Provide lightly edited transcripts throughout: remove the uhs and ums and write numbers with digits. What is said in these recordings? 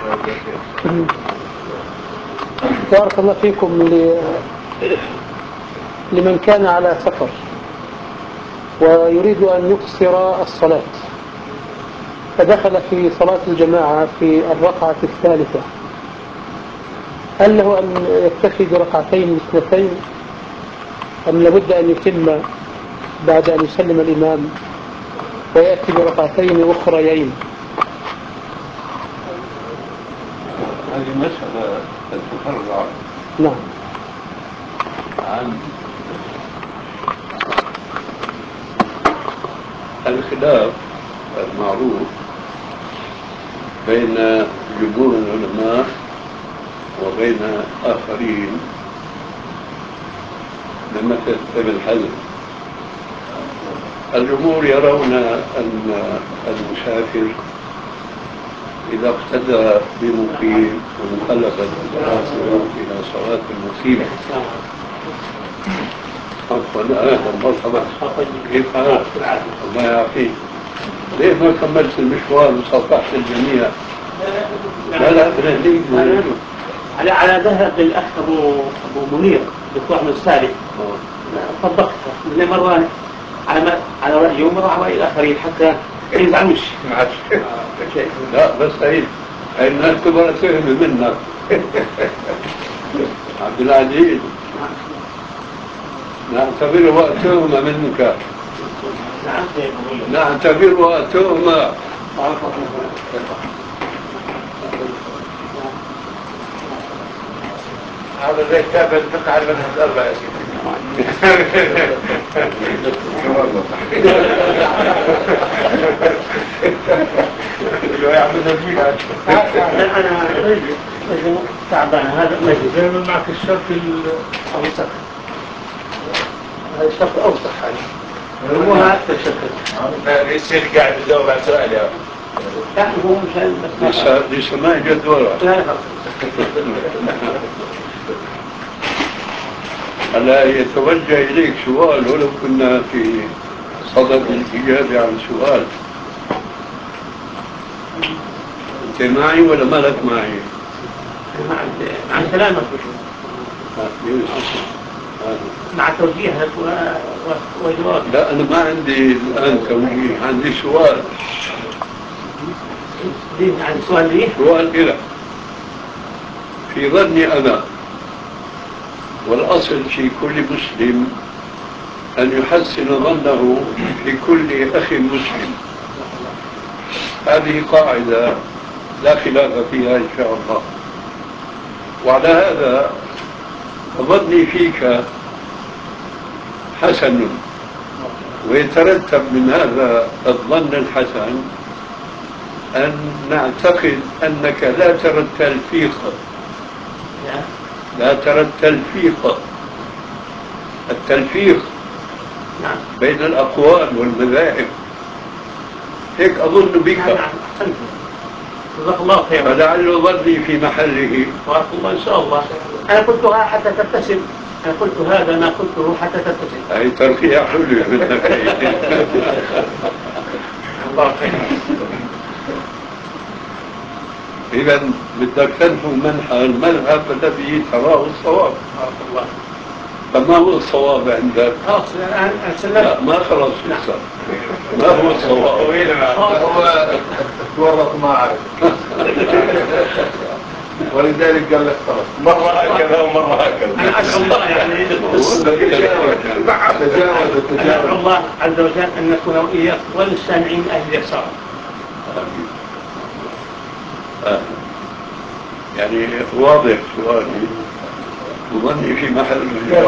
بارك الله فيكم. لمن كان على سفر ويريد أن يقصر الصلاة فدخل في صلاة الجماعة في الركعة الثالثة، هل له أن يكتفي بركعتين اثنتين أم لابد أن يتم بعد أن يسلم الإمام ويأتي بركعتين أخريين؟ هذه مسألة تتفرع نعم عن الخلاف المعروف بين جمهور العلماء وبين آخرين لمثل ابن حزم. الجمهور يرون أن المسافر إذا اقتدى بمقيم وانقلبت الآخرة إلى صلاة المقيم مرحبا كيف حالك؟ الله يعافيك. ليه ما كملت المشوار وصافحت الجميع؟ لا بنهديك على ذهب للأخ أبو منير دكتور أحمد السالي طبقتها من مرة على رأيه ومرة على رأي الآخرين حتى ما يزعلوش. لا بس هي الناس تبغى تفهم منك. عبد العزيز نعتبره تهمة منك. نعتبره تهمة. هذا زي كتاب الفقه على المذهب الأربعة يا سيدي. أنا تعبان هذا مجلس. دائما معك الشرط الأوسط. هذا الشرط الأوسط يعني هو أكثر شرط. الشيخ قاعد يجاوب على سؤال يا لا هو مش لسه ما جاء دورة. هلا يتوجه إليك سؤال ولو كنا في صدد الإجابة عن سؤال. أنت معي ولا مالك معي؟ مع كلامك مع توجيهك وجوابك. لا أنا ما عندي الآن توجيه، عندي سؤال. عندي سؤال ليه؟ سؤال إلى في ظني أنا، والأصل في كل مسلم أن يحسن ظنه في كل أخ مسلم. هذه قاعدة لا خلاف فيها إن شاء الله. وعلى هذا ظني فيك حسن، ويترتب من هذا الظن الحسن أن نعتقد أنك لا ترى التلفيق، لا ترى التلفيق بين الأقوال والمذاهب. هيك أظن بك. جزاك الله خيرا. فلعل ظني في محله. بارك الله إن شاء الله. أنا قلتها حتى تبتسم. أنا قلت هذا ما قلته حتى تبتسم. أي ترقية حلوة منك. الله خير. إذا بدك تنفو المذهب الذي تراه الصواب. بارك الله. فما هو الصواب عندك؟ خلاص أنا سلمت. لا ما خلص لسه. ما هو الصواب؟ هو تورط ما عرف. ولذلك قال لك خلاص مرة هكذا ومرة هكذا. أنا أسأل الله يعني أسأل الله عز وجل أن نكون وإياك والسامعين من أهل اليسار. يعني واضح سؤالي وظني في محل.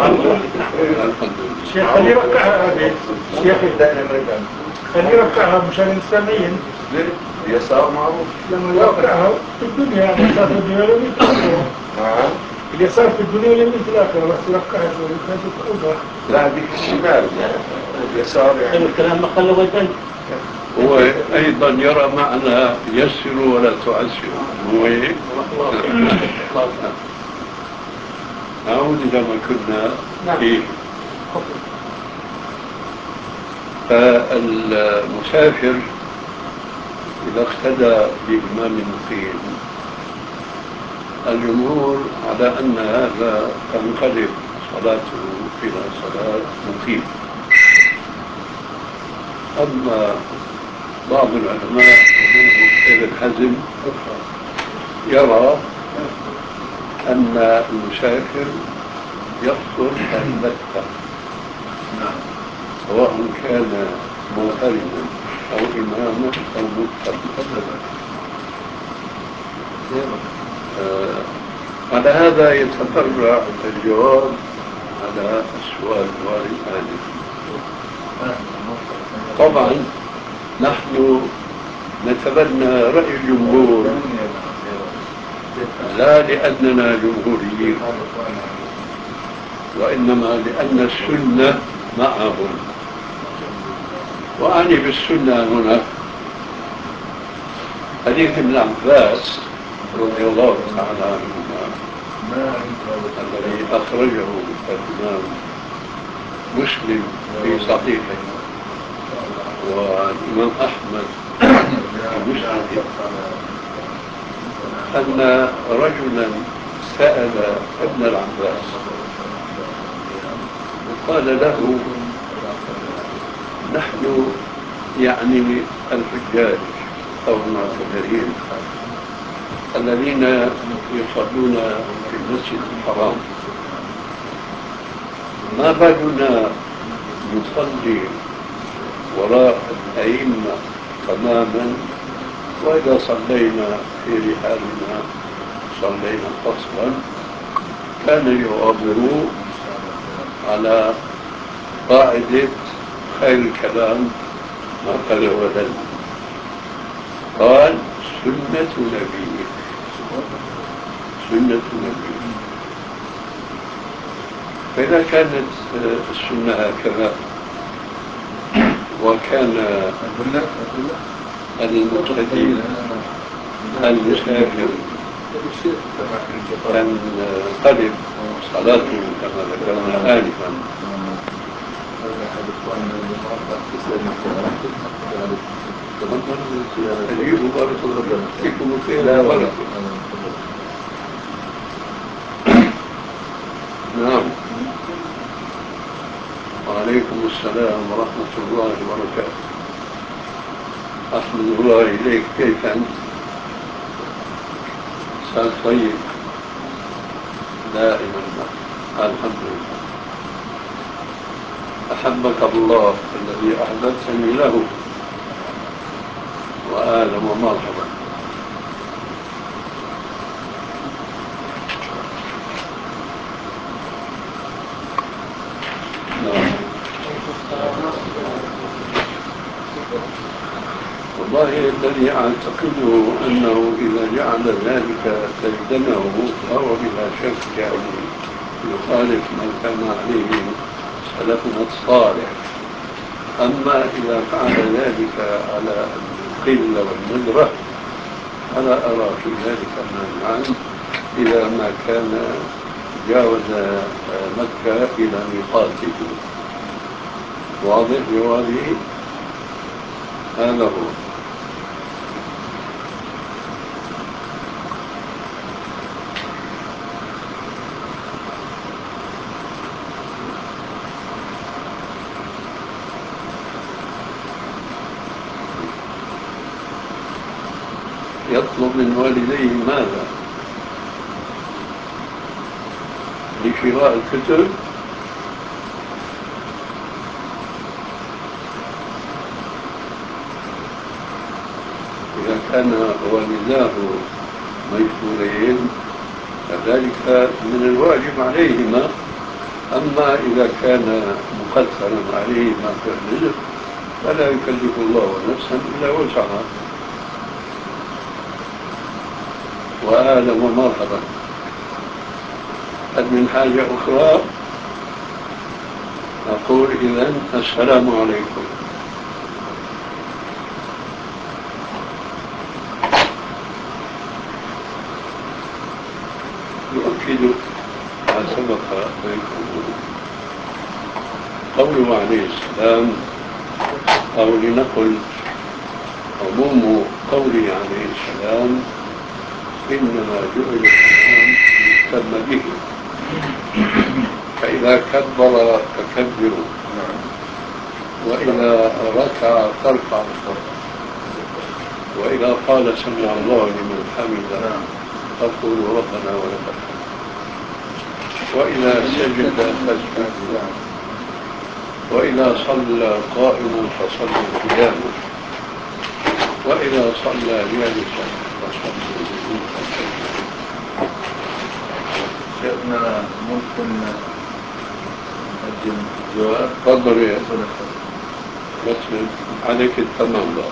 شيخ خليه يركعها هذه. شيخ خليه يركعها مشان السامعين. اليسار معروف. لما يركعها في الدنيا يعني اليسار في الدنيا واليمين في الآخرة. نعم. اليسار في الدنيا واليمين في الآخرة بس يركعها شوي. لا ديك الشمال يعني اليسار يعني. الكلام ما خلى وجهي. هو أيضا يرى معنى يسر ولا تعسر. هو إيه؟ نعود إلى ما كنا فيه. فالمسافر إذا اقتدى بإمام مقيم الجمهور على أن هذا تنقلب صلاته إلى صلاة مقيم. أما بعض العلماء ومنهم ابن حزم يرى أن المسافر يفطر البتة سواء كان منفردا أو إماما أو مقتدا. على هذا يتفرع الجواب على السؤال الوارد آنفا. طبعا نحن نتبنى رأي الجمهور لا لأننا جمهوريين، وإنما لأن السنة معهم. وأعني بالسنة هنا حديث ابن عباس رضي الله تعالى عنهما الذي أخرجه الإمام مسلم في صحيحه والإمام أحمد في مسنده، أن رجلا سأل ابن العباس وقال له: نحن يعني الحجاج أو المعتمرين الذين يصلون في المسجد الحرام، ما بالنا نصلي وراء الأئمة تماما، وإذا صلينا في رحالنا صلينا قصرا؟ كان جوابه على قاعدة خير الكلام ما قال ودل، قال: سنة نبيك، سنة نبيك. فإذا كانت السنة هكذا وكان المقتدي المسافر تنقلب صلاته كما ذكرنا آنفا، أجيب بارك الله فيكم خير بارك. نعم. وعليكم السلام ورحمة الله وبركاته. أحمد الله إليك، كيف أنت؟ إنسان طيب دائما، الحمد لله. أحبك الله الذي أحببتني له، وآل ومرحبا. والله الذي أعتقده أنه إذا جعل ذلك ديدنه فهو بلا شك يعني يخالف ما كان عليه سلفنا الصالح. أما إذا فعل ذلك على القلة والندرة فلا أرى في ذلك مانعا إذا ما كان جاوز مكة إلى ميقاته. واضح جوابي؟ هذا هو. يطلب من والديه ماذا؟ لشراء الكتب؟ إذا كان والداه مجبورين فذلك من الواجب عليهما. أما إذا كان مقدرا عليهما في الرزق فلا يكلف الله نفسا إلا وسعها. وأهلا ومرحبا. هل من حاجة أخرى؟ أقول إذن السلام عليكم. يؤكد ما سبق بينكم قوله عليه السلام، أو لنقل عموم قوله عليه السلام: إنما جعل يهتم به. فإذا كبر فكبروا، وإذا ركع فاركعوا، وإذا قال سمع الله لمن حمده فقولوا ربنا ولك الحمد، وإذا سجد فاسجدوا، وإذا صلى قائما فصلوا قياما، وإذا صلى جالسا فصلوا جلوسا. شيخنا ممكن نقدم جواب؟ تفضل يا بس عليك التمام بقى.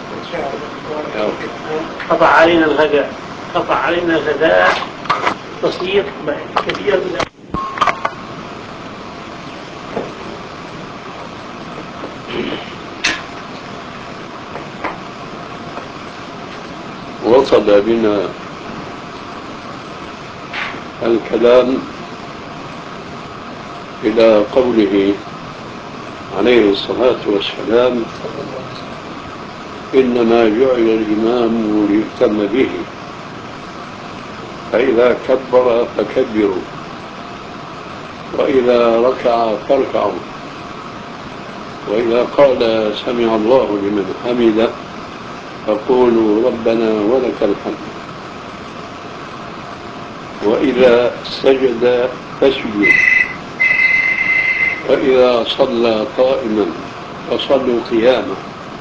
قطع علينا الغداء، قطع علينا الغداء بسيط كثير. وصل بنا الكلام إلى قوله عليه الصلاة والسلام: إنما جعل الإمام ليؤتم به، فإذا كبر فكبروا، وإذا ركع فاركعوا، وإذا قال سمع الله لمن حمده فقولوا ربنا ولك الحمد، وإذا سجد فاسجدوا، وإذا صلى قائما فصلوا قياما،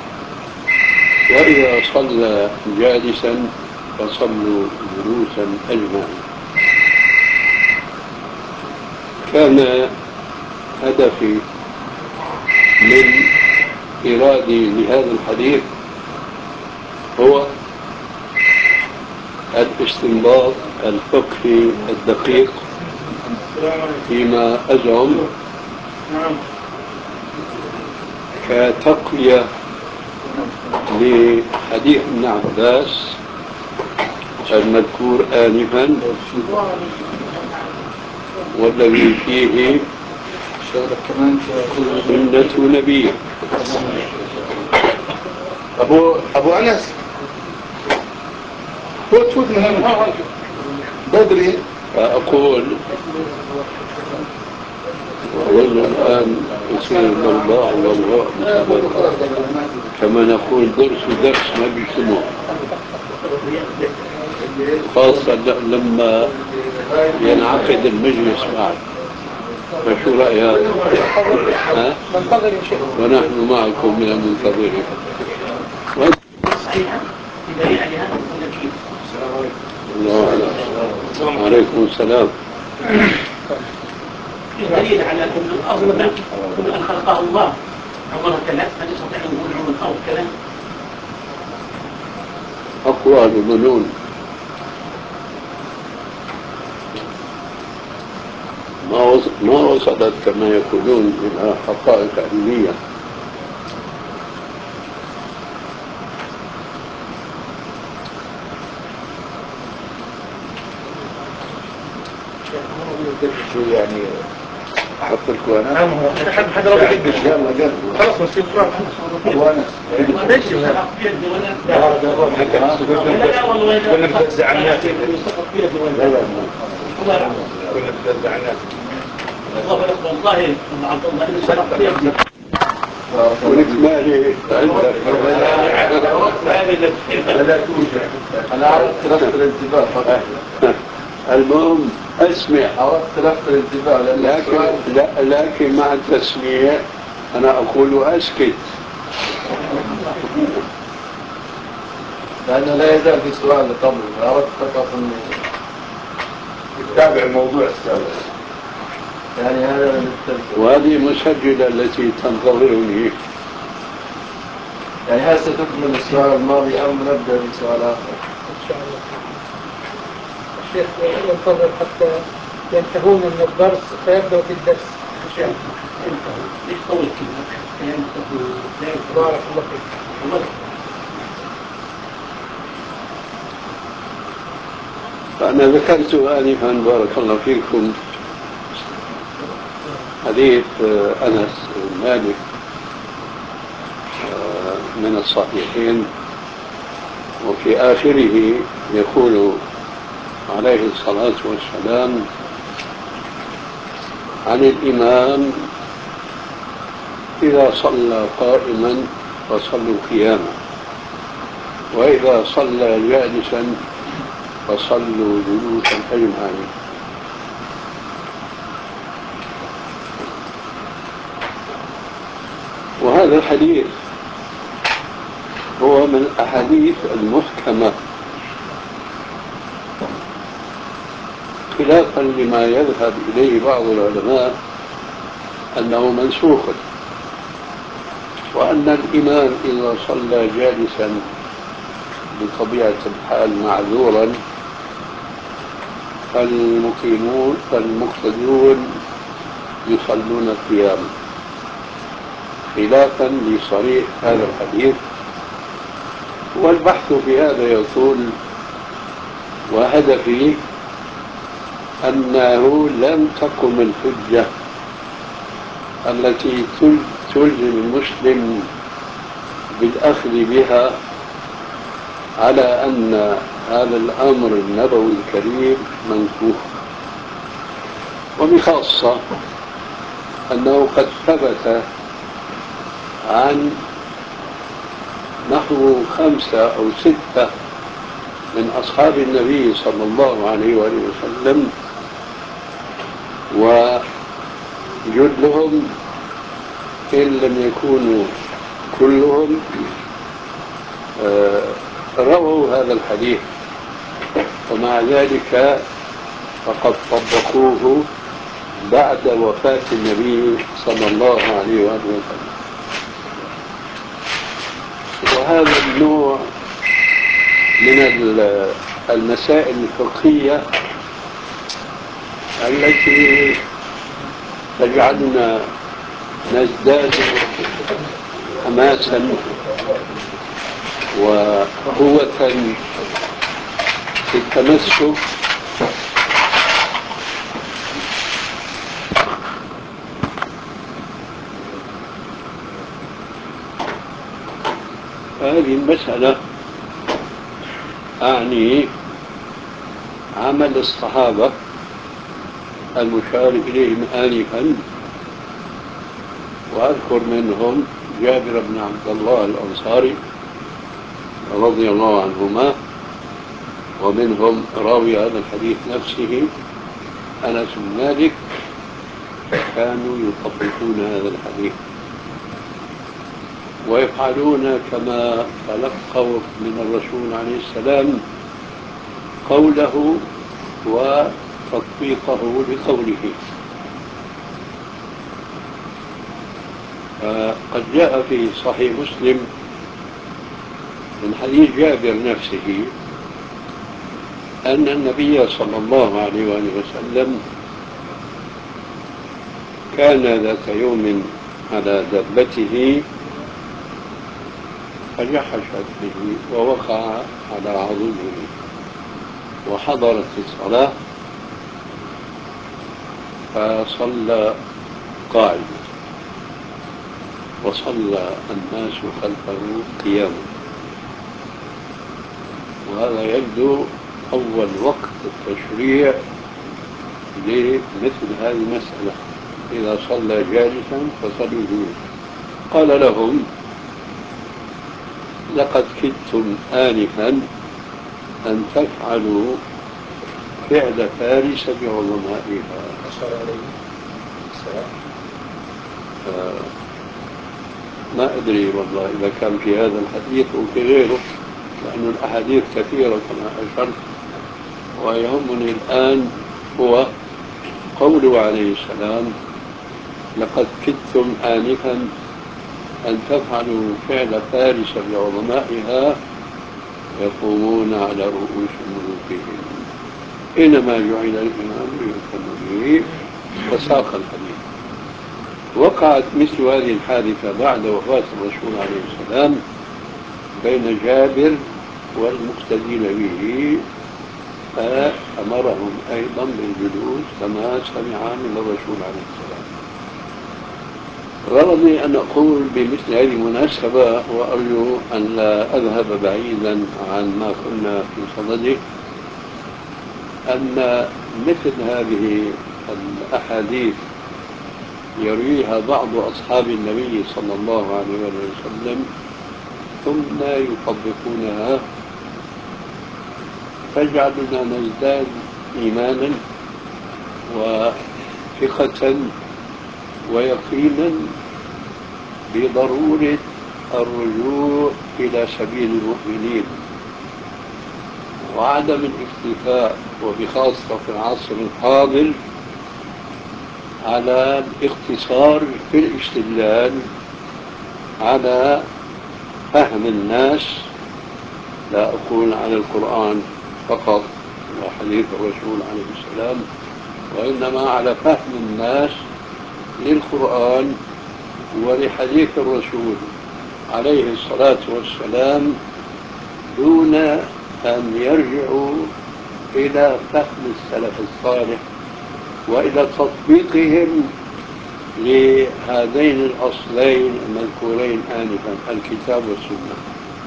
وإذا صلى جالسا فصلوا جلوسا أجمعين. كان هدفي من إرادي لهذا الحديث هو الاستنباط الفقهي الدقيق فيما أزعم كتقوية لحديث ابن عباس المذكور آنفا، والذي فيه سنة نبي. أبو أنس فوت من هنا بدري. فأقول الآن يصير الله والله مسابقة، كما نقول درس ما بيسموه، خاصة لما ينعقد المجلس بعد. فشو رأيك؟ ونحن معكم من المنتظرين. الله عليكم السلام. دليل على أن الأرض كل أن خلقه الله عمرها ثلاث، هل يستطيع أن يقول عمر الأرض كذا؟ أقوال الظنون ما وصلت كما يقولون إلى حقائق علمية. يعني أحط لكم أنا حد رابط قدش. يلا قدوا خلاص نسيب فرق وأنا ليش لا كنا نفزع الناس، كنا نفزع الناس. والله عبد الله والإكمالي عندك لا توجد. أنا عرفت لفت الانتباه فقط. المهم اسمع، عرفت لفت الانتباه لكن مع التسمية أنا أقول أسكت، لأنه لا يزال في سؤال قبل. عرفت فقط أنه يتابع الموضوع السابق، يعني هذا من التلفزيون. وهذه مسجلة التي تنتظرني. يعني هل ستكمل السؤال الماضي أم نبدأ بسؤال آخر؟ إن شاء الله. الشيخ ينتظر حتى ينتهون من الدرس فيبدأ في الدرس إن شاء الله. ليش طول كذا؟ بارك الله فيك. فأنا ذكرت آنفا بارك الله فيكم حديث أنس بن مالك من الصحيحين، وفي آخره يقول عليه الصلاة والسلام: عن الإمام إذا صلى قائما فصلوا قياما، وإذا صلى جالسا فصلوا جلوسا أجمعين. وهذا الحديث هو من الأحاديث المحكمة، خلافا لما يذهب إليه بعض العلماء أنه منسوخ، وأن الإمام إذا صلى جالسا بطبيعة الحال معذورا فالمقتدون يصلون قياما، خلافا لصريح هذا الحديث. والبحث في هذا يطول، وهدفي أنه لم تقم الحجة التي تلزم المسلم بالأخذ بها على أن هذا الأمر النبوي الكريم منسوخ، وبخاصة أنه قد ثبت عن نحو 5 أو 6 من أصحاب النبي صلى الله عليه وآله وسلم، وجلهم إن لم يكونوا كلهم رووا هذا الحديث، ومع ذلك فقد طبقوه بعد وفاة النبي صلى الله عليه وآله وسلم. وهذا النوع من المسائل الفقهية التي تجعلنا نزداد حماسا وقوة في التمسك هذه المسألة. أعني عمل الصحابة المشار إليهم آنفا، وأذكر منهم جابر بن عبد الله الأنصاري رضي الله عنهما، ومنهم راوي هذا الحديث نفسه أنس بن مالك، كانوا يطبقون هذا الحديث ويفعلون كما تلقوا من الرسول عليه السلام قوله وتطبيقه لقوله. قد جاء في صحيح مسلم من حديث جابر نفسه أن النبي صلى الله عليه وآله وسلم كان ذات يوم على دابته فجحشت به ووقع على عضده، وحضرت الصلاة فصلى قاعدا، وصلى الناس خلفه قياما. وهذا يبدو أول وقت التشريع لمثل هذه المسألة، إذا صلى جالسا فصلوا جلوسا. قال لهم: لقد كدتم آنفا أن تفعلوا فعل فارس بعظمائها. أشار عليه السلام. ما أدري والله إذا كان في هذا الحديث أو في غيره، لأن الأحاديث كثيرة كما أشرت، ويهمني الآن هو قوله عليه السلام: لقد كدتم آنفا أن تفعلوا فعل فارس بعظمائها يقومون على رؤوس ملوكهم، إنما جعل الإمام ليؤتم به. وساق الحديث. وقعت مثل هذه الحادثة بعد وفاة الرسول عليه السلام بين جابر والمقتدين به، فأمرهم أيضا بالجلوس كما سمع من الرسول عليه السلام. غرضي أن أقول بمثل هذه المناسبة، وأرجو أن لا أذهب بعيدا عن ما كنا في صدده، أن مثل هذه الأحاديث يرويها بعض أصحاب النبي صلى الله عليه وسلم ثم يطبقونها تجعلنا نزداد إيمانا وثقة ويقينا بضرورة الرجوع إلى سبيل المؤمنين وعدم الاكتفاء وبخاصة في العصر الحاضر على الاقتصار في الاستدلال على فهم الناس، لا أقول على القرآن فقط وحديث الرسول عليه السلام، وإنما على فهم الناس للقرآن ولحديث الرسول عليه الصلاة والسلام دون أن يرجعوا إلى فهم السلف الصالح وإلى تطبيقهم لهذين الأصلين المذكورين آنفا الكتاب والسنة.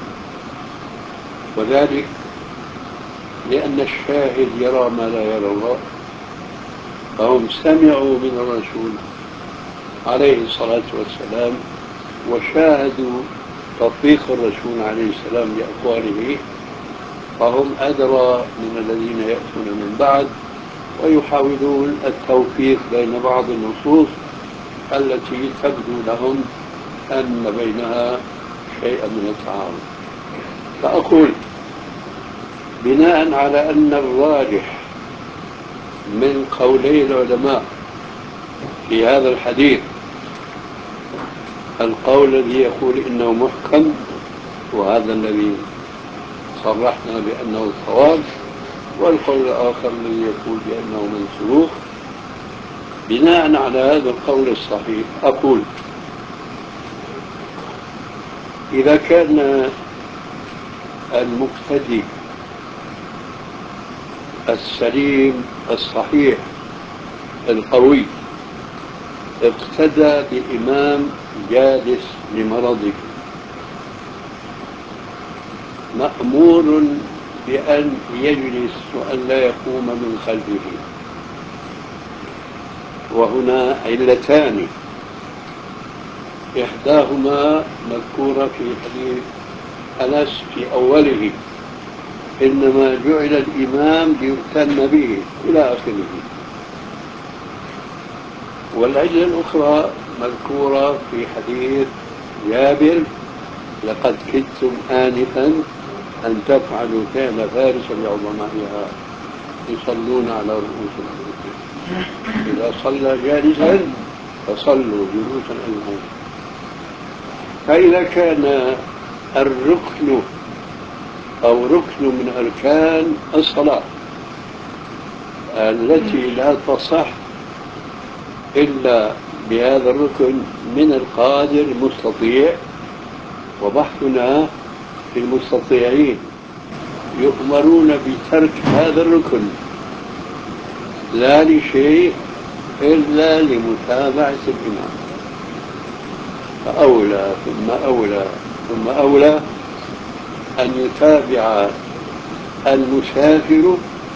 وذلك لأن الشاهد يرى ما لا يرى الله، فهم سمعوا من الرسول عليه الصلاة والسلام وشاهدوا تطبيق الرسول عليه السلام لأقواله، فهم أدرى من الذين يأتون من بعد ويحاولون التوفيق بين بعض النصوص التي تبدو لهم أن بينها شيئا من التعارض. فأقول بناء على أن الراجح من قولي العلماء في هذا الحديث القول الذي يقول إنه محكم، وهذا الذي صرحنا بأنه الصواب، والقول الآخر الذي يقول بأنه منسوخ. بناء على هذا القول الصحيح أقول إذا كان المقتدي السليم الصحيح القوي اقتدى بإمام جالس لمرضه مأمور بأن يجلس وأن لا يقوم من خلفه. وهنا علتان، إحداهما مذكورة في حديث أنس في أوله إنما جعل الإمام ليؤتم به إلى آخره، والعلة الأخرى مذكورة في حديث جابر لقد كدتم آنفا أن تفعلوا كان فارس بعظمائها يصلون على رؤوس الخلق إذا صلى جالسا فصلوا جلوسا أجمعين. فإذا كان الركن أو ركن من أركان الصلاة التي لا تصح إلا بهذا الركن من القادر المستطيع، وبحثنا في المستطيعين يؤمرون بترك هذا الركن لا لشيء إلا لمتابعة الإمام، فأولى ثم أولى ثم أولى أن يتابع المسافر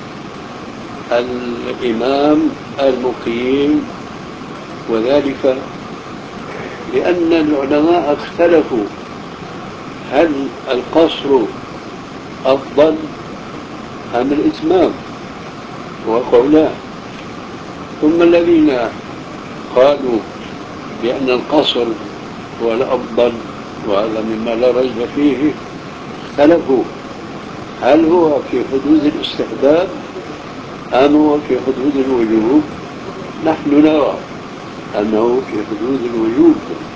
الإمام المقيم، وذلك لأن العلماء اختلفوا هل القصر أفضل أم الإتمام، وقولان. ثم الذين قالوا بأن القصر هو الأفضل وهذا مما لا ريب فيه اختلفوا هل هو في حدود الاستحباب أم هو في حدود الوجوب. نحن نرى أنه في حدود الوجوب،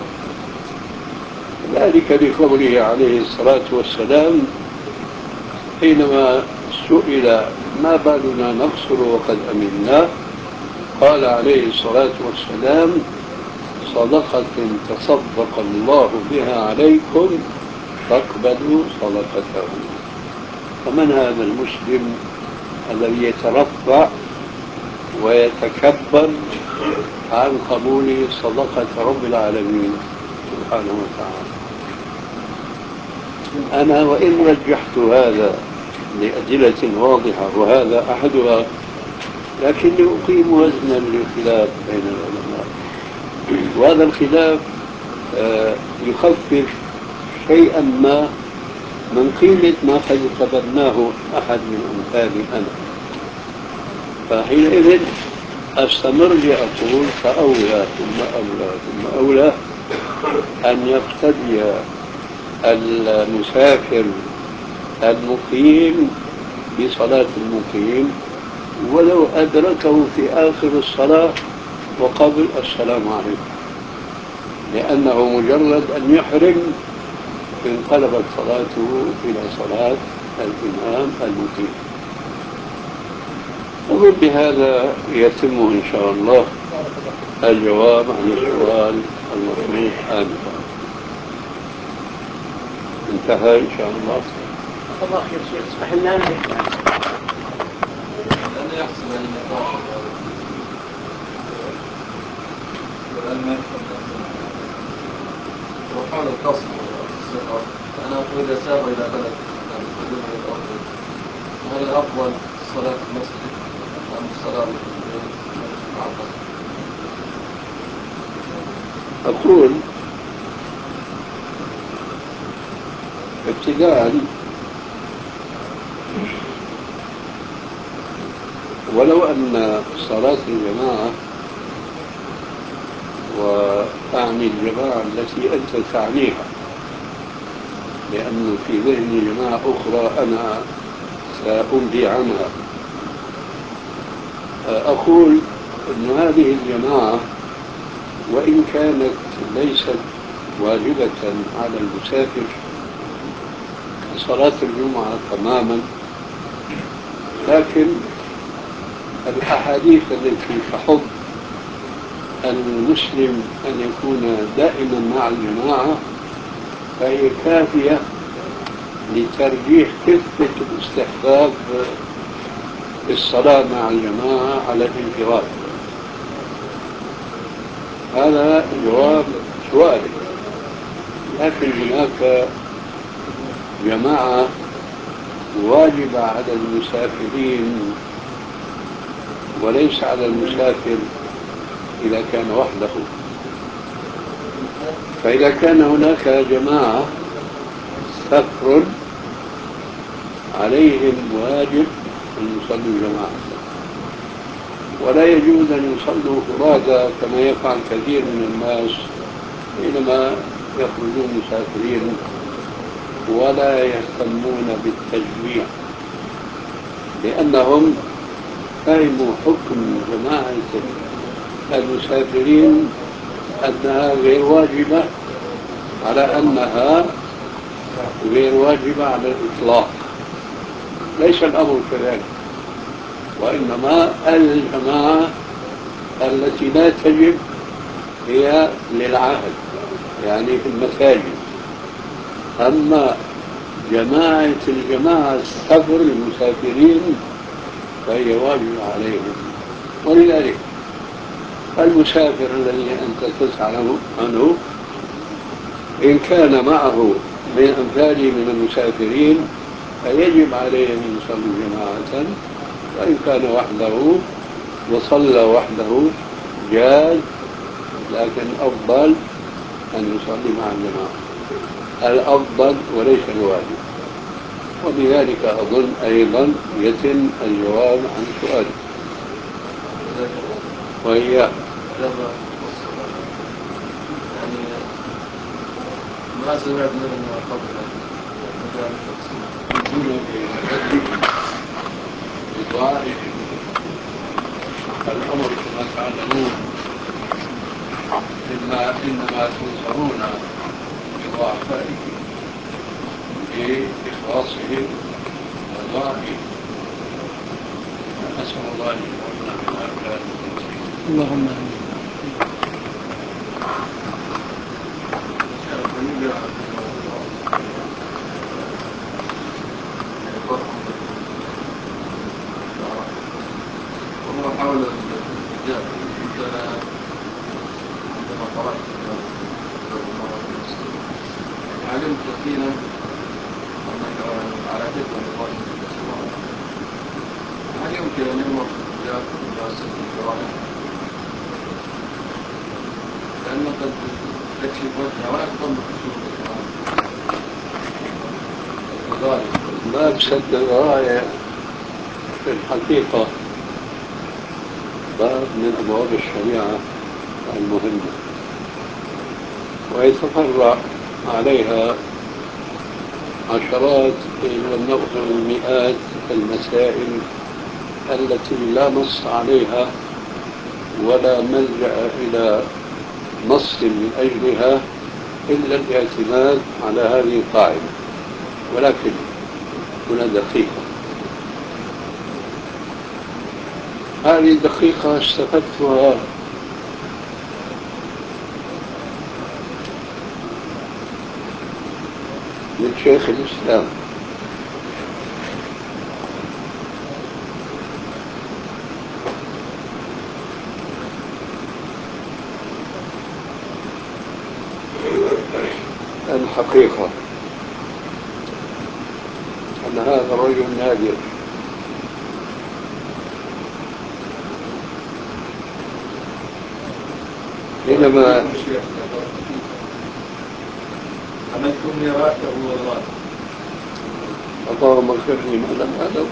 ذلك لقوله عليه الصلاة والسلام حينما سئل ما بالنا نقصر وقد أمنا، قال عليه الصلاة والسلام صدقة تصدق الله بها عليكم فاقبلوا صدقته. فمن هذا المسلم الذي يترفع ويتكبر عن قبول صدقة رب العالمين سبحانه وتعالى؟ أنا وإن رجحت هذا لأدلة واضحة وهذا أحدها، لكني أقيم وزنا للخلاف بين العلماء، وهذا الخلاف يخفف شيئا ما من قيمة ما قد تبناه أحد من أمثالي أنا. فحينئذ أستمر لأقول فأولى ثم أولى ثم أولى أن يقتدي المسافر المقيم بصلاة المقيم ولو أدركه في آخر الصلاة وقبل السلام عليكم، لأنه مجرد أن يحرم انقلبت صلاته إلى صلاة الإمام المقيم. وبهذا يتم إن شاء الله الجواب عن السؤال المطروح آنفا. انتهى إن شاء الله. الله خير شيخ، اسمح لنا أنا يحسن أن يقرأ وحال القصر والسفر. أنا أقول إذا سافر إلى بلد بدون أن يتردد، هل الأفضل الصلاة في المسجد أم الصلاة في البيت مع القصر؟ أقول ابتداء ولو أن صلاة الجماعة، وأعني الجماعة التي أنت تعنيها، لأنه في ذهني جماعة أخرى أنا سأمضي عنها، أقول أن هذه الجماعة وإن كانت ليست واجبة على المسافر كصلاة الجمعة تماما، لكن الأحاديث التي تحض المسلم أن يكون دائما مع الجماعة فهي كافية لترجيح كفة الاستحباب الصلاة مع الجماعة على الانفراد. هذا جواب سؤالي. لكن هناك جماعة واجبة على المسافرين وليس على المسافر إذا كان وحده. فإذا كان هناك جماعة سفر عليهم واجب أن يصلوا جماعة، ولا يجوز أن يصلوا فرادى كما يفعل كثير من الناس حينما يخرجون مسافرين ولا يهتمون بالتجميع، لأنهم فهموا حكم جماعة المسافرين أنها غير واجبة، على أنها غير واجبة على الإطلاق. ليس الأمر كذلك، وإنما الجماعة التي لا تجب هي للعهد، يعني في المساجد. أما الجماعة السفر المسافرين فهي واجبة عليهم. ولذلك المسافر الذي أنت تسأل عنه إن كان معه من أمثاله من المسافرين فيجب عليه أن يصلي جماعة، وإن كان وحده وصلى وحده جاز، لكن الأفضل أن يصلي مع الجماعة، الأفضل وليس الواجب. وبذلك أظن أيضا يتم الجواب عن سؤالك. وهي ما سمعت منه قبل الأمر كما تعلمون إنما تنصرون بضعفائكم بإخلاصهم ودعائهم. نسأل الله أن يكون من هؤلاء. اللهم آمين. وهو حول الحجاب. عندما قرأت علمت يقينا أنك على فكرة لقائم بالإسلام. هل يمكن أن يمر الحجاب إلى سن الفرائض؟ أنه قد يكشف وجهه ويحكم بحصول الغاية. باب سد الغاية في الحقيقة باب من أبواب الشريعة المهمة، ويتفرع عليها عشرات إن لم نقل مئات المسائل التي لا نص عليها ولا ملجأ إلى نص من أجلها إلا الاعتماد على هذه القاعدة. ولكن هنا دقيقة، هذه الدقيقة استفدتها من شيخ الإسلام الحقيقة أن هذا الرجل نادر، حينما عملتم ميراثه والله اللهم اغفر لي ما لم أعلم.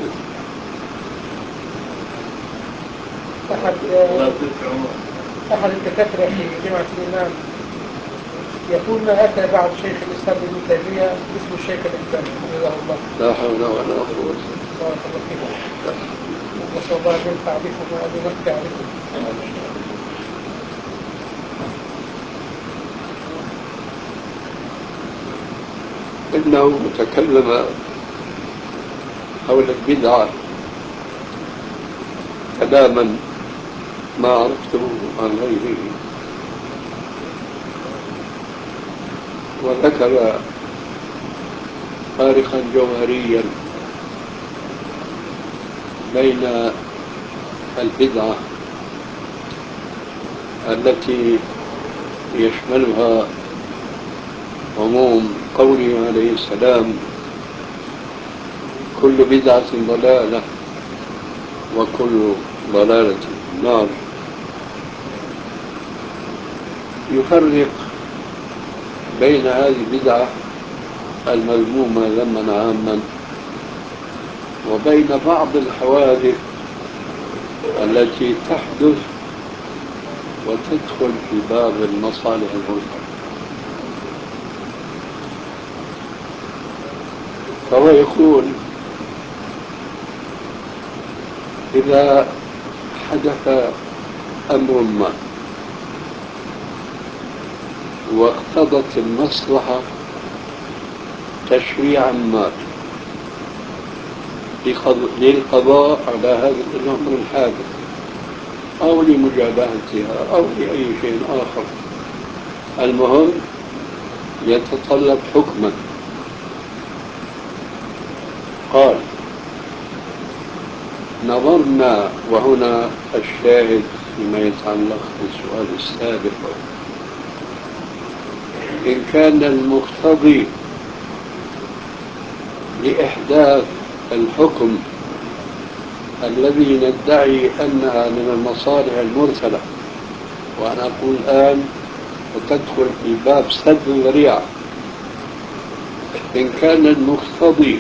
أحد الدكاترة في جامعة الإمام يقول ما أتى بعد شيخ الإسلام ابن تيمية اسم الشيخ الإسلام رحمه الله. لا حول ولا قوة. بارك الله فيك. نسأل الله أن ينفع بكم وأن يمتع بكم. إنه تكلم حول البدعة كلاما ما عرفته عن غيره، وذكر فارقا جوهريا بين البدعة التي يشملها عموم قوله عليه السلام كل بدعة ضلالة وكل ضلالة في النار، يفرق بين هذه البدعة المذمومة ذما عاما وبين بعض الحوادث التي تحدث وتدخل في باب المصالح المرسلة. فهو يقول إذا حدث أمر ما واقتضت المصلحة تشريعا ما للقضاء على هذا الأمر الحادث أو لمجابهتها أو لأي شيء آخر، المهم يتطلب حكما. قال نظرنا، وهنا الشاهد فيما يتعلق بالسؤال السابق، إن كان المقتضي لإحداث الحكم الذي ندعي أنها من المصالح المرسلة، وأنا أقول الآن وتدخل في باب سد الذريعة، إن كان المقتضي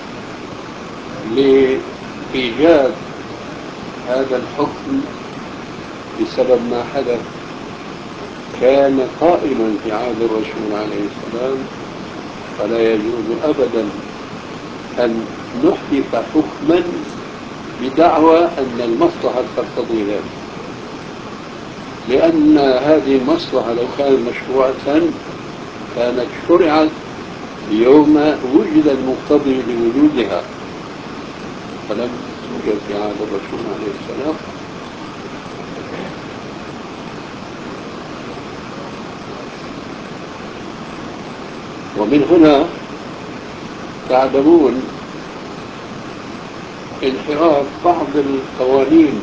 لإيجاد هذا الحكم بسبب ما حدث كان قائما في عهد الرسول عليه السلام، فلا يجوز أبدا أن نحدث حكما بدعوى أن المصلحة تقتضي ذلك، لأن هذه المصلحة لو كانت مشروعة كانت شرعت يوم وجد المقتضي لوجودها، فلم توجد في عهد الرسول عليه السلام. ومن هنا تعلمون انحراف بعض القوانين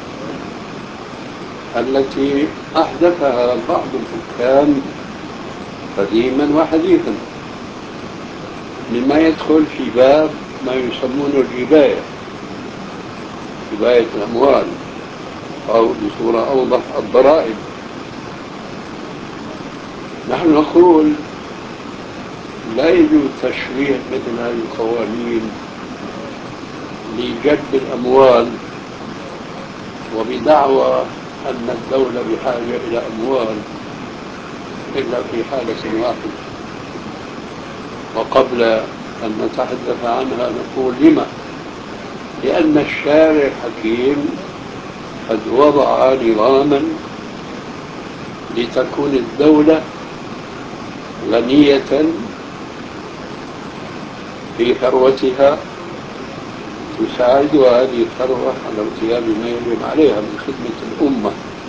التي أحدثها بعض الحكام قديما وحديثا، مما يدخل في باب ما يسمونه الجباية، جباية الأموال، أو بصورة أوضح الضرائب. نحن نقول لا يجوز تشريع مثل هذه القوانين لجلب الأموال وبدعوى أن الدولة بحاجة إلى أموال إلا في حالة واحدة. وقبل أن نتحدث عنها نقول لما؟ لأن الشارع الحكيم قد وضع نظاما لتكون الدولة غنية في ثروتها تساعد هذه الثروة على ارتياب ما يجب عليها من خدمة الأمة،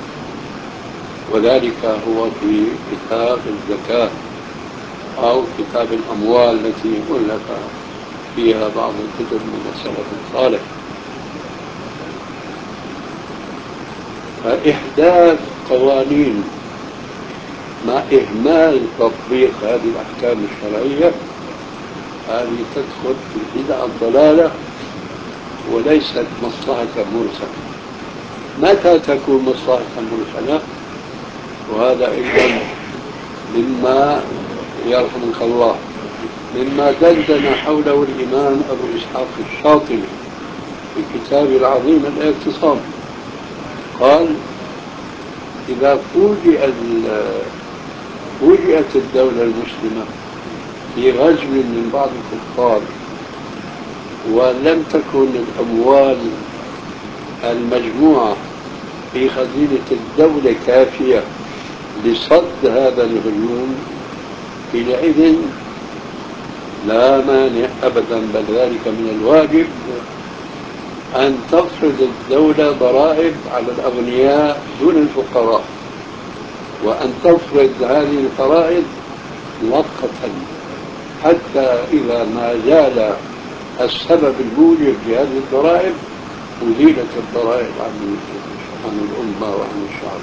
وذلك هو في كتاب الزكاة أو كتاب الأموال التي ألف فيها بعض الكتب من السلف الصالح. فإحداث قوانين مع إهمال تطبيق هذه الأحكام الشرعية هذه تدخل في البدع الضلالة وليست مصلحة مرسلة. متى تكون مصلحة مرسلة؟ وهذا أيضا مما يرحمك الله مما دندن حوله الإمام أبو إسحاق الشاطبي في كتابه العظيم الاعتصام. قال: إذا فوجئت الدولة المسلمة في غزو من بعض الكفار ولم تكن الأموال المجموعة في خزينة الدولة كافية لصد هذا الهجوم، حينئذ لا مانع أبدا، بل ذلك من الواجب أن تفرض الدولة ضرائب على الأغنياء دون الفقراء، وأن تفرض هذه الفرائض مؤقتا حتى إذا ما زال السبب الموجب لهذه الضرائب أزيلت الضرائب عن الأمة وعن الشعب.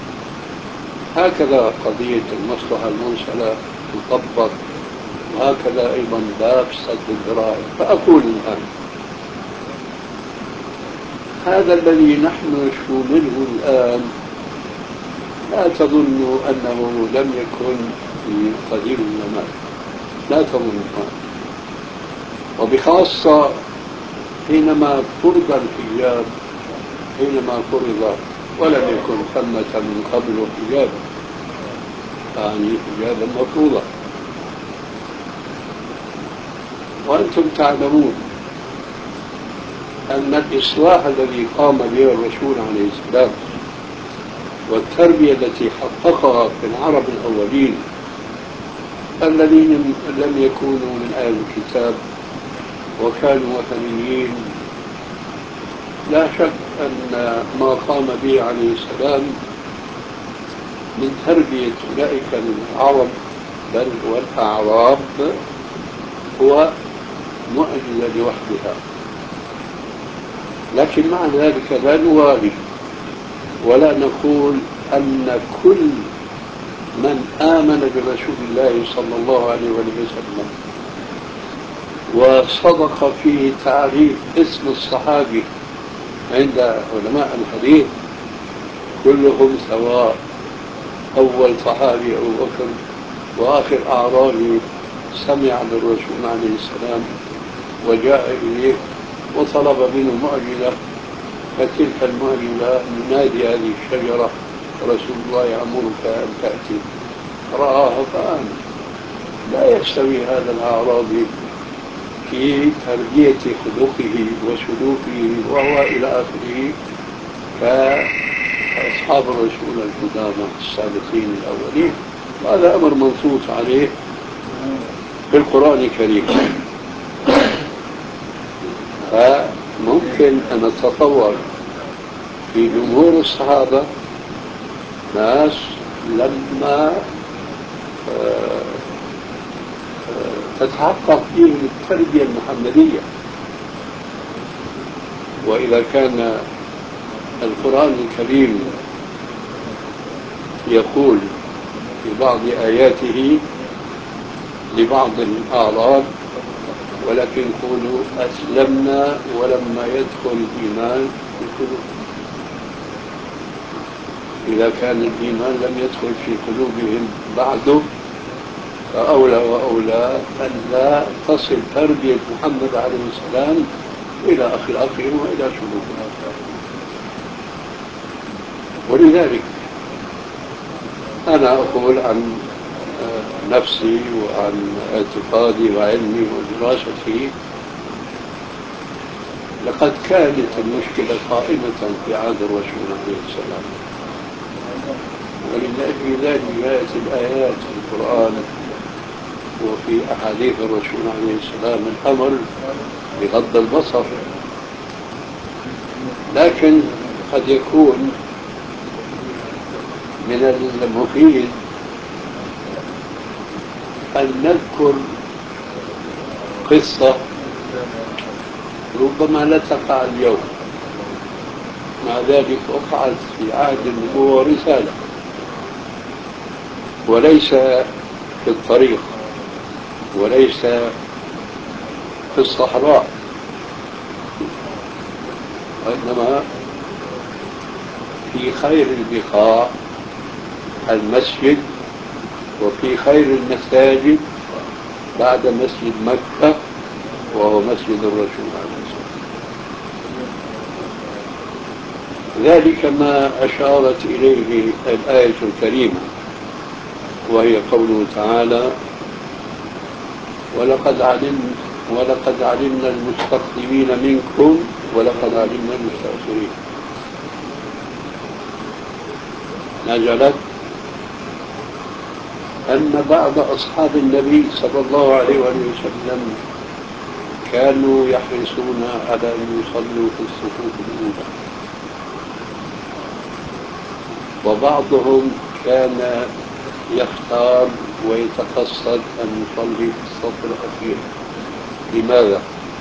هكذا قضية المصلحة المرسلة تطبق، وهكذا أيضا باب سد الضرائب. فأقول الآن هذا الذي نحن نشكو منه الآن لا تظنوا أنه لم يكن في قديم الزمان، لا تظنوا، وبخاصة حينما فرض الحجاب، حينما فرض ولم يكن ثمة من قبل حجاب، يعني حجابا مفروضا. وأنتم تعلمون أن الإصلاح الذي قام به الرسول عليه السلام والتربية التي حققها في العرب الأولين الذين لم يكونوا من أهل الكتاب وكانوا وثنيين، لا شك أن ما قام به عليه السلام من تربية أولئك العرب بل والأعراب هو معجزة لوحدها. لكن مع ذلك لا نوالي ولا نقول أن كل من آمن برسول الله صلى الله عليه وسلم وصدق في تعريف اسم الصحابي عند علماء الحديث كلهم سواء، أول صحابي أبو بكر وآخر أعرابي سمع بالرسول عليه السلام وجاء إليه وطلب منه معجزة، فتلك المعجزة ينادي هذه الشجرة رسول الله يأمرك أن تأتي، رآها فآمن. لا يستوي هذا الأعرابي في تربية خلقه وسلوكه وهو إلى آخره كأصحاب الرسول القدامى السابقين الأولين، وهذا أمر منصوص عليه في القرآن الكريم. فممكن أن نتصور في جمهور الصحابة ناس لما تتحقق فيهم التربية المحمدية، وإذا كان القرآن الكريم يقول في بعض آياته لبعض الأعراب ولكن قولوا أسلمنا ولما يدخل الإيمان في قلوبكم، إذا كان الإيمان لم يدخل في قلوبهم بعده فأولى وأولى أن لا تصل تربية محمد عليه السلام إلى أخلاقهم وإلى سلوكهم. ولذلك أنا أقول عن نفسي وعن اعتقادي وعلمي ودراستي لقد كانت المشكلة قائمة في عهد الرسول عليه السلام، ولأجل ذلك جاءت الآيات في القرآن وفي أحاديث الرسول عليه السلام الأمر بغض البصر. لكن قد يكون من المفيد أن نذكر قصة ربما لا تقع اليوم، مع ذلك وقعت في عهد النبوة ورسالة، وليس في الطريق وليس في الصحراء، وإنما في خير البقاع المسجد، وفي خير المساجد بعد مسجد مكة وهو مسجد الرسول عليه الصلاة والسلام. ذلك ما أشارت إليه الآية الكريمة، وهي قوله تعالى: ولقد علمنا المستقدمين منكم ولقد علمنا المستأخرين. نزلت أن بعض أصحاب النبي صلى الله عليه وسلم كانوا يحرصون على أن يصلوا في الصفوف الأولى، وبعضهم كان يختار ويتقصد أن يصلي في الصف الأخير. لماذا؟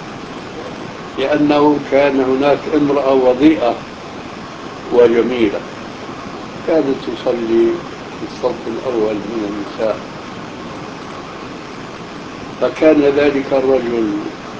لأنه كان هناك امرأة وضيئة وجميلة كانت تصلي في الصف الأول من النساء، فكان ذلك الرجل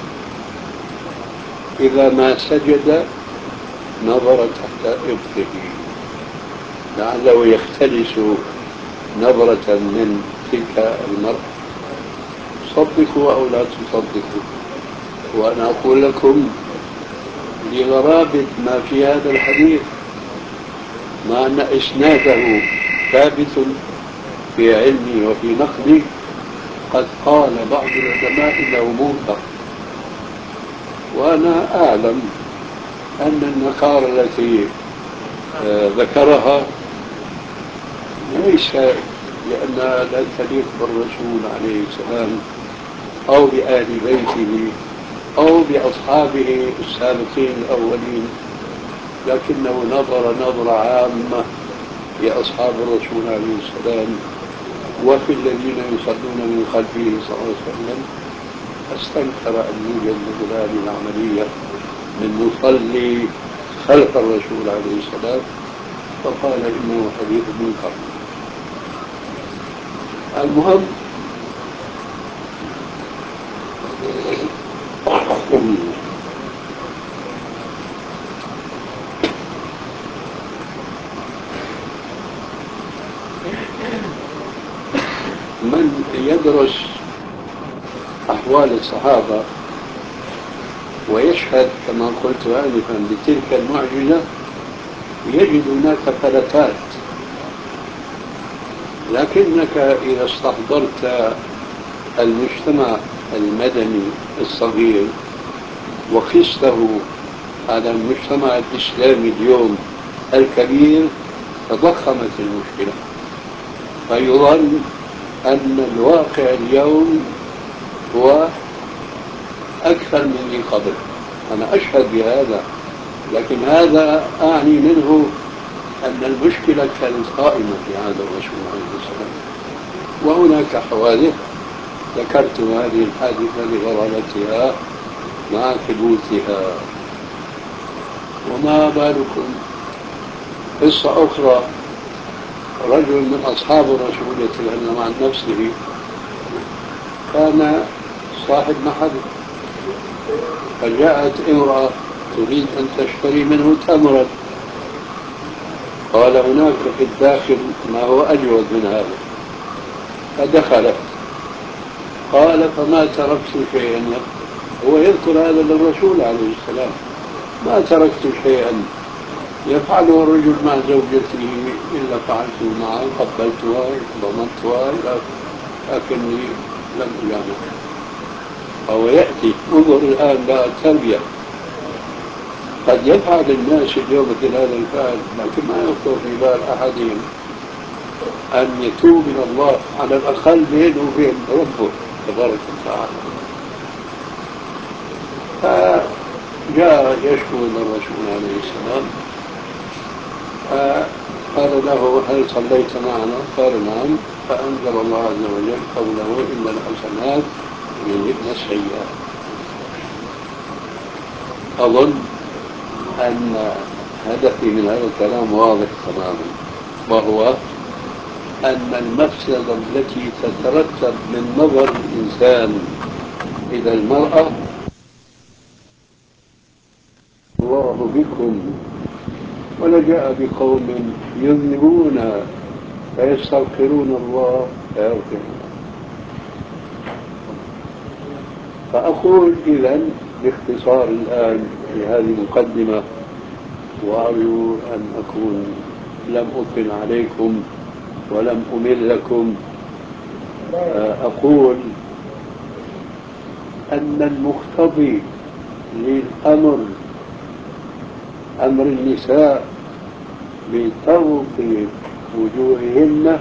إذا ما سجد نظر تحت إبطه لعله يختلس نظرة من تلك المرأة. صدقوا أو لا تصدقوا، وأنا أقول لكم لغرابة ما في هذا الحديث، مع أن إسناده ثابت في علمي وفي نقدي، قد قال بعض العلماء إنه منكر. وأنا أعلم أن النكارة التي ذكرها ليس لأنها لا تليق بالرسول عليه السلام أو بآل بيته أو بأصحابه السابقين الأولين، لكنه نظر نظرة عامة لأصحاب الرسول عليه السلام وفي الذين يصلون من خلفه صلى الله عليه وسلم، فاستنكر أن يوجد مثل هذه العملية من يصلي خلف الرسول عليه السلام، فقال إنه حديث منكر. المهم من يدرس أحوال الصحابة ويشهد كما قلت آنفا بتلك المعجزة يجد هناك فلتات، لكنك إذا استحضرت المجتمع المدني الصغير وقسته على المجتمع الإسلامي اليوم الكبير تضخمت المشكلة، فيظن أن الواقع اليوم هو أكثر من ذي قبل. أنا أشهد بهذا، لكن هذا أعني منه أن المشكلة كانت قائمة في عهد الرسول عليه السلام. وهناك حوادث ذكرت هذه الحادثة لغرابتها مع ثبوتها. وما بالكم قصة أخرى، رجل من أصحاب الرسول يتكلم عن نفسه، كان صاحب محل، فجاءت امرأة تريد أن تشتري منه تمرا، قال هناك في الداخل ما هو أجود من هذا، فدخل قال فما تركت شيئا، هو يذكر هذا للرسول عليه السلام، ما تركت شيئا يفعله الرجل مع زوجته إلا فعلته معه، قبلتها ضمنتها لكني لم أجامل. أو يأتي انظر الآن للتربية، قد يفعل الناس اليوم مثل هذا الفعل لكن ما يخطر في بال أحدهم أن يتوب إلى الله على الأقل بينه وبين ربه تبارك وتعالى. فجاء يشكو إلى الرسول عليه السلام، قال له هل صليت معنا؟ قال نعم. فأنزل الله عز وجل قوله إن الحسنات يذهبن السيئات. أظن أن هدفي من هذا الكلام واضح تماما، وهو أن المفسدة التي تترتب من نظر الإنسان إلى المرأة الله بكم ولجاء بقوم يذنبون فيستغفرون الله فيغفر الله. فأقول إذن باختصار الآن في هذه المقدمة، وأرجو أن أكون لم أطل عليكم ولم أملكم، أقول أن المقتضي للأمر أمر النساء بتغطية وجوههن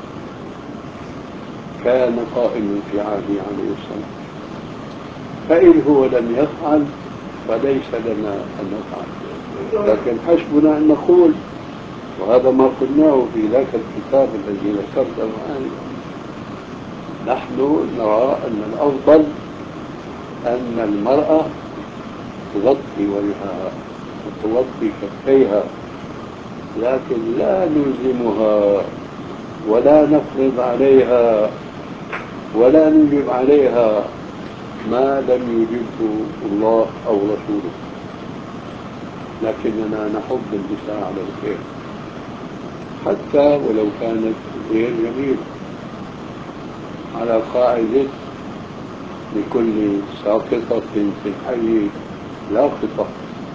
كان قائما في عهده عليه السلام، فإن هو لم يفعل فليس لنا أن نفعل، لكن حسبنا أن نقول، وهذا ما قلناه في ذاك الكتاب الذي ذكرته آنفا، نحن نرى أن الأفضل أن المرأة تغطي وجهها وتغطي كفيها، لكن لا نلزمها ولا نفرض عليها ولا نجب عليها ما لم يجبه الله أو رسوله، لكننا نحض النساء على الخير حتى ولو كانت غير جميلة، على قاعدة لكل ساقطة في الحي لاقطة.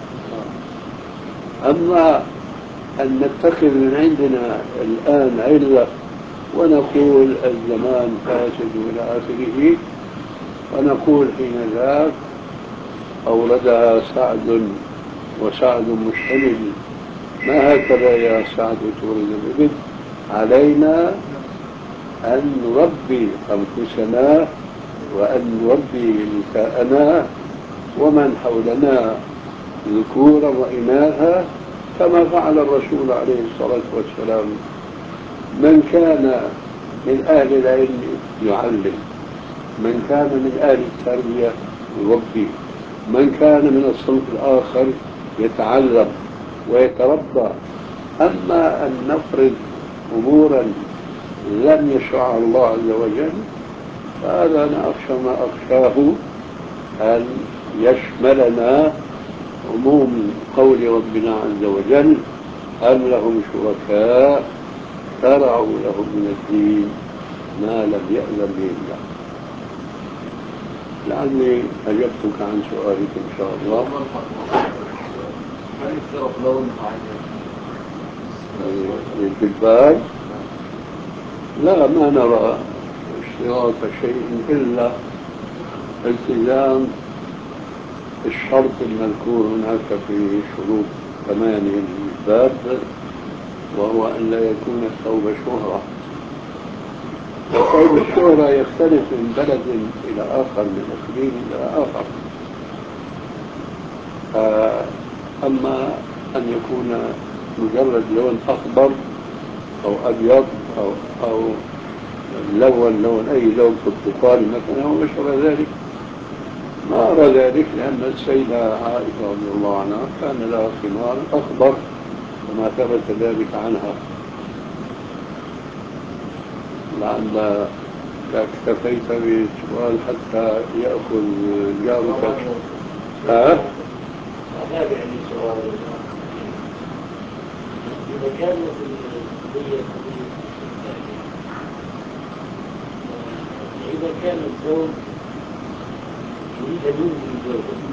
أما أن نتخذ من عندنا الآن علة ونقول الزمان فاسد إلى آخره، ونقول حين ذاك أوردها سعد وسعد مشتمل، ما هكذا يا سعد تورد الإبل، علينا أن نربي أنفسنا وأن نربي نساءنا ومن حولنا ذكورا وإناثا كما فعل الرسول عليه الصلاة والسلام. من كان من أهل العلم يعلم، من كان من أهل التربية يربي، من كان من الصنف الآخر يتعلم ويتربى. أما أن نفرض أمورا لم يشرعها الله عز وجل فهذا أنا أخشى ما أخشاه أن يشملنا عموم قول ربنا عز وجل أم لهم شركاء شرعوا لهم من الدين ما لم يأذن به الله. لعلي أجبتك عن سؤالك إن شاء الله. هل يشترط لون للجبال؟ لا، ما نرى اشتراط شيء إلا التزام الشرط المذكور هناك في شروط 8 للجبال، وهو أن لا يكون الثوب شهرة، وثوب الشهرة يختلف من بلد إلى آخر، من إقليم إلى آخر. أما أن يكون مجرد لون أخضر أو أبيض أو لون أي لون برتقالي مثلا أو ما شابه ذلك، ما أرى ذلك، لأن السيدة عائشة رضي الله عنها كان لها خمار أخضر وما ثبت ذلك عنها. لعلك اكتفيت بالسؤال حتى يأخذ جارك. هذا يعني سؤال إذا كانت القضية إذا كان الزوج يريد أن ينزل زوجته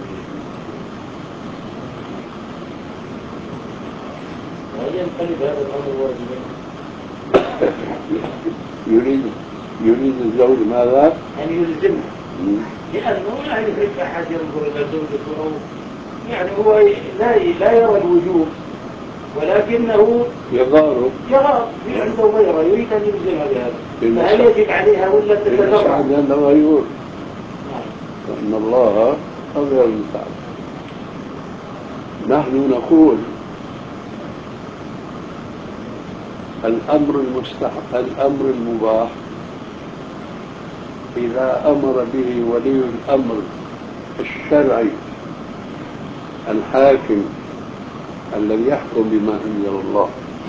هل ينقلب هذا الأمر واجبا؟ يريد الزوج ماذا؟ أن يلزمها لأنه لا يحب أحد ينظر إلى زوجته أو يعني هو لا يرى الوجوب ولكنه يغار في عنده غيره يريد أن يلزمها بهذا فهل يجب عليها ولا تتذرع؟ لأن غيور فإن الله غير المساعد. نحن نقول الأمر المباح إذا أمر به ولي الأمر الشرعي الحاكم الذي يحكم بما أنزل الله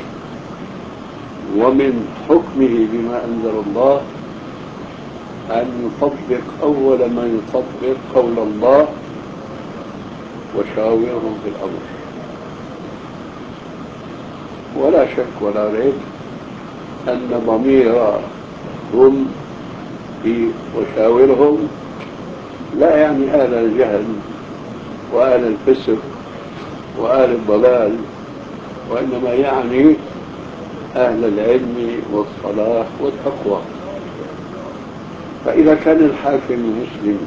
ومن حكمه بما أنزل الله أن يطبق أول ما يطبق قول الله وشاورهم في الأمر. ولا شك ولا ريب أن ضميرهم في وشاورهم لا يعني أهل الجهل وأهل الفسق وأهل الضلال وإنما يعني أهل العلم والصلاح والتقوى. فإذا كان الحاكم المسلم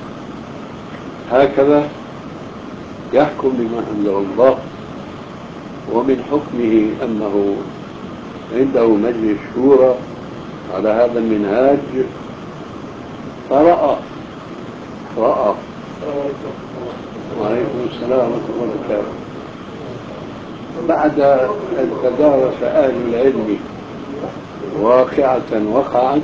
هكذا يحكم بما أنزل الله ومن حكمه أنه عنده مجلس شورى على هذا المنهاج فرأى وعليكم السلام ورحمة الله وبركاته بعد أن تدارس أهل العلم واقعة وقعت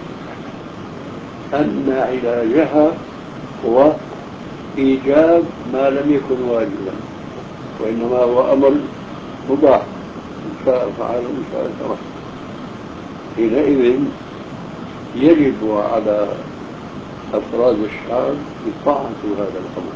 أن علاجها هو إيجاب ما لم يكن واجبا وإنما هو أمر مباح إن شاء فعل إن شاء ترك. حينئذ يجب على أفراد الشعب إطاعة هذا الأمر.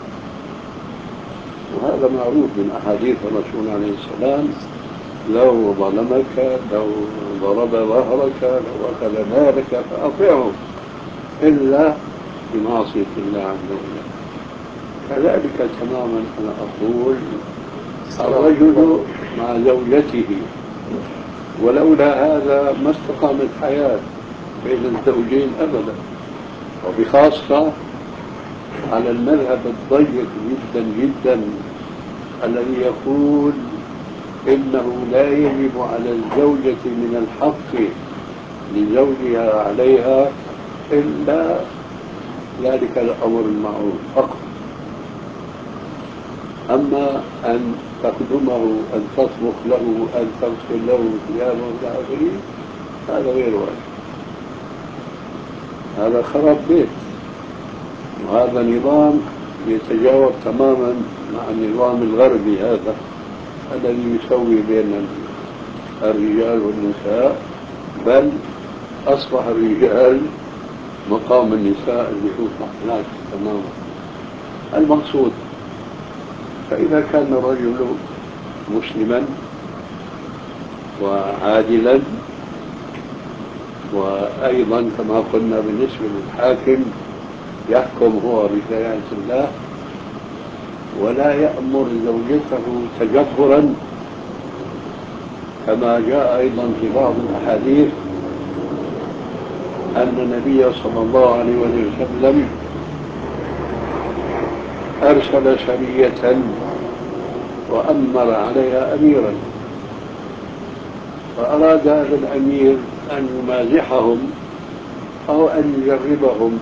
وهذا معروف من أحاديث الرسول عليه السلام: لو ظلمك، لو ضرب ظهرك، لو أخذ مالك فأطيعه إلا بمعصية الله عز وجل. كذلك تماما أنا أقول الرجل مع زوجته ولولا هذا ما استقامت الحياة بين الزوجين أبدا، وبخاصة على المذهب الضيق جدا جدا الذي يقول إنه لا يجب على الزوجة من الحق لزوجها عليها إلا ذلك الأمر المعروف فقط. أما أن تخدمه، أن تطبخ له، أن تغسل له ثيابه إلى آخره، هذا غير واجب، هذا خراب بيت. وهذا نظام يتجاوب تماما مع النظام الغربي هذا الذي يسوي بين الرجال والنساء، بل أصبح الرجال مقام النساء اللي هو محلاك تماما. المقصود فإذا كان الرجل مسلما وعادلا، وأيضا كما قلنا بالنسبة للحاكم يحكم هو بشريعة الله ولا يأمر زوجته تجبرا، كما جاء أيضا في بعض الأحاديث أن النبي صلى الله عليه وسلم أرسل سرية وأمر عليها أميرا، فأراد هذا الأمير أن يمازحهم أو أن يجربهم،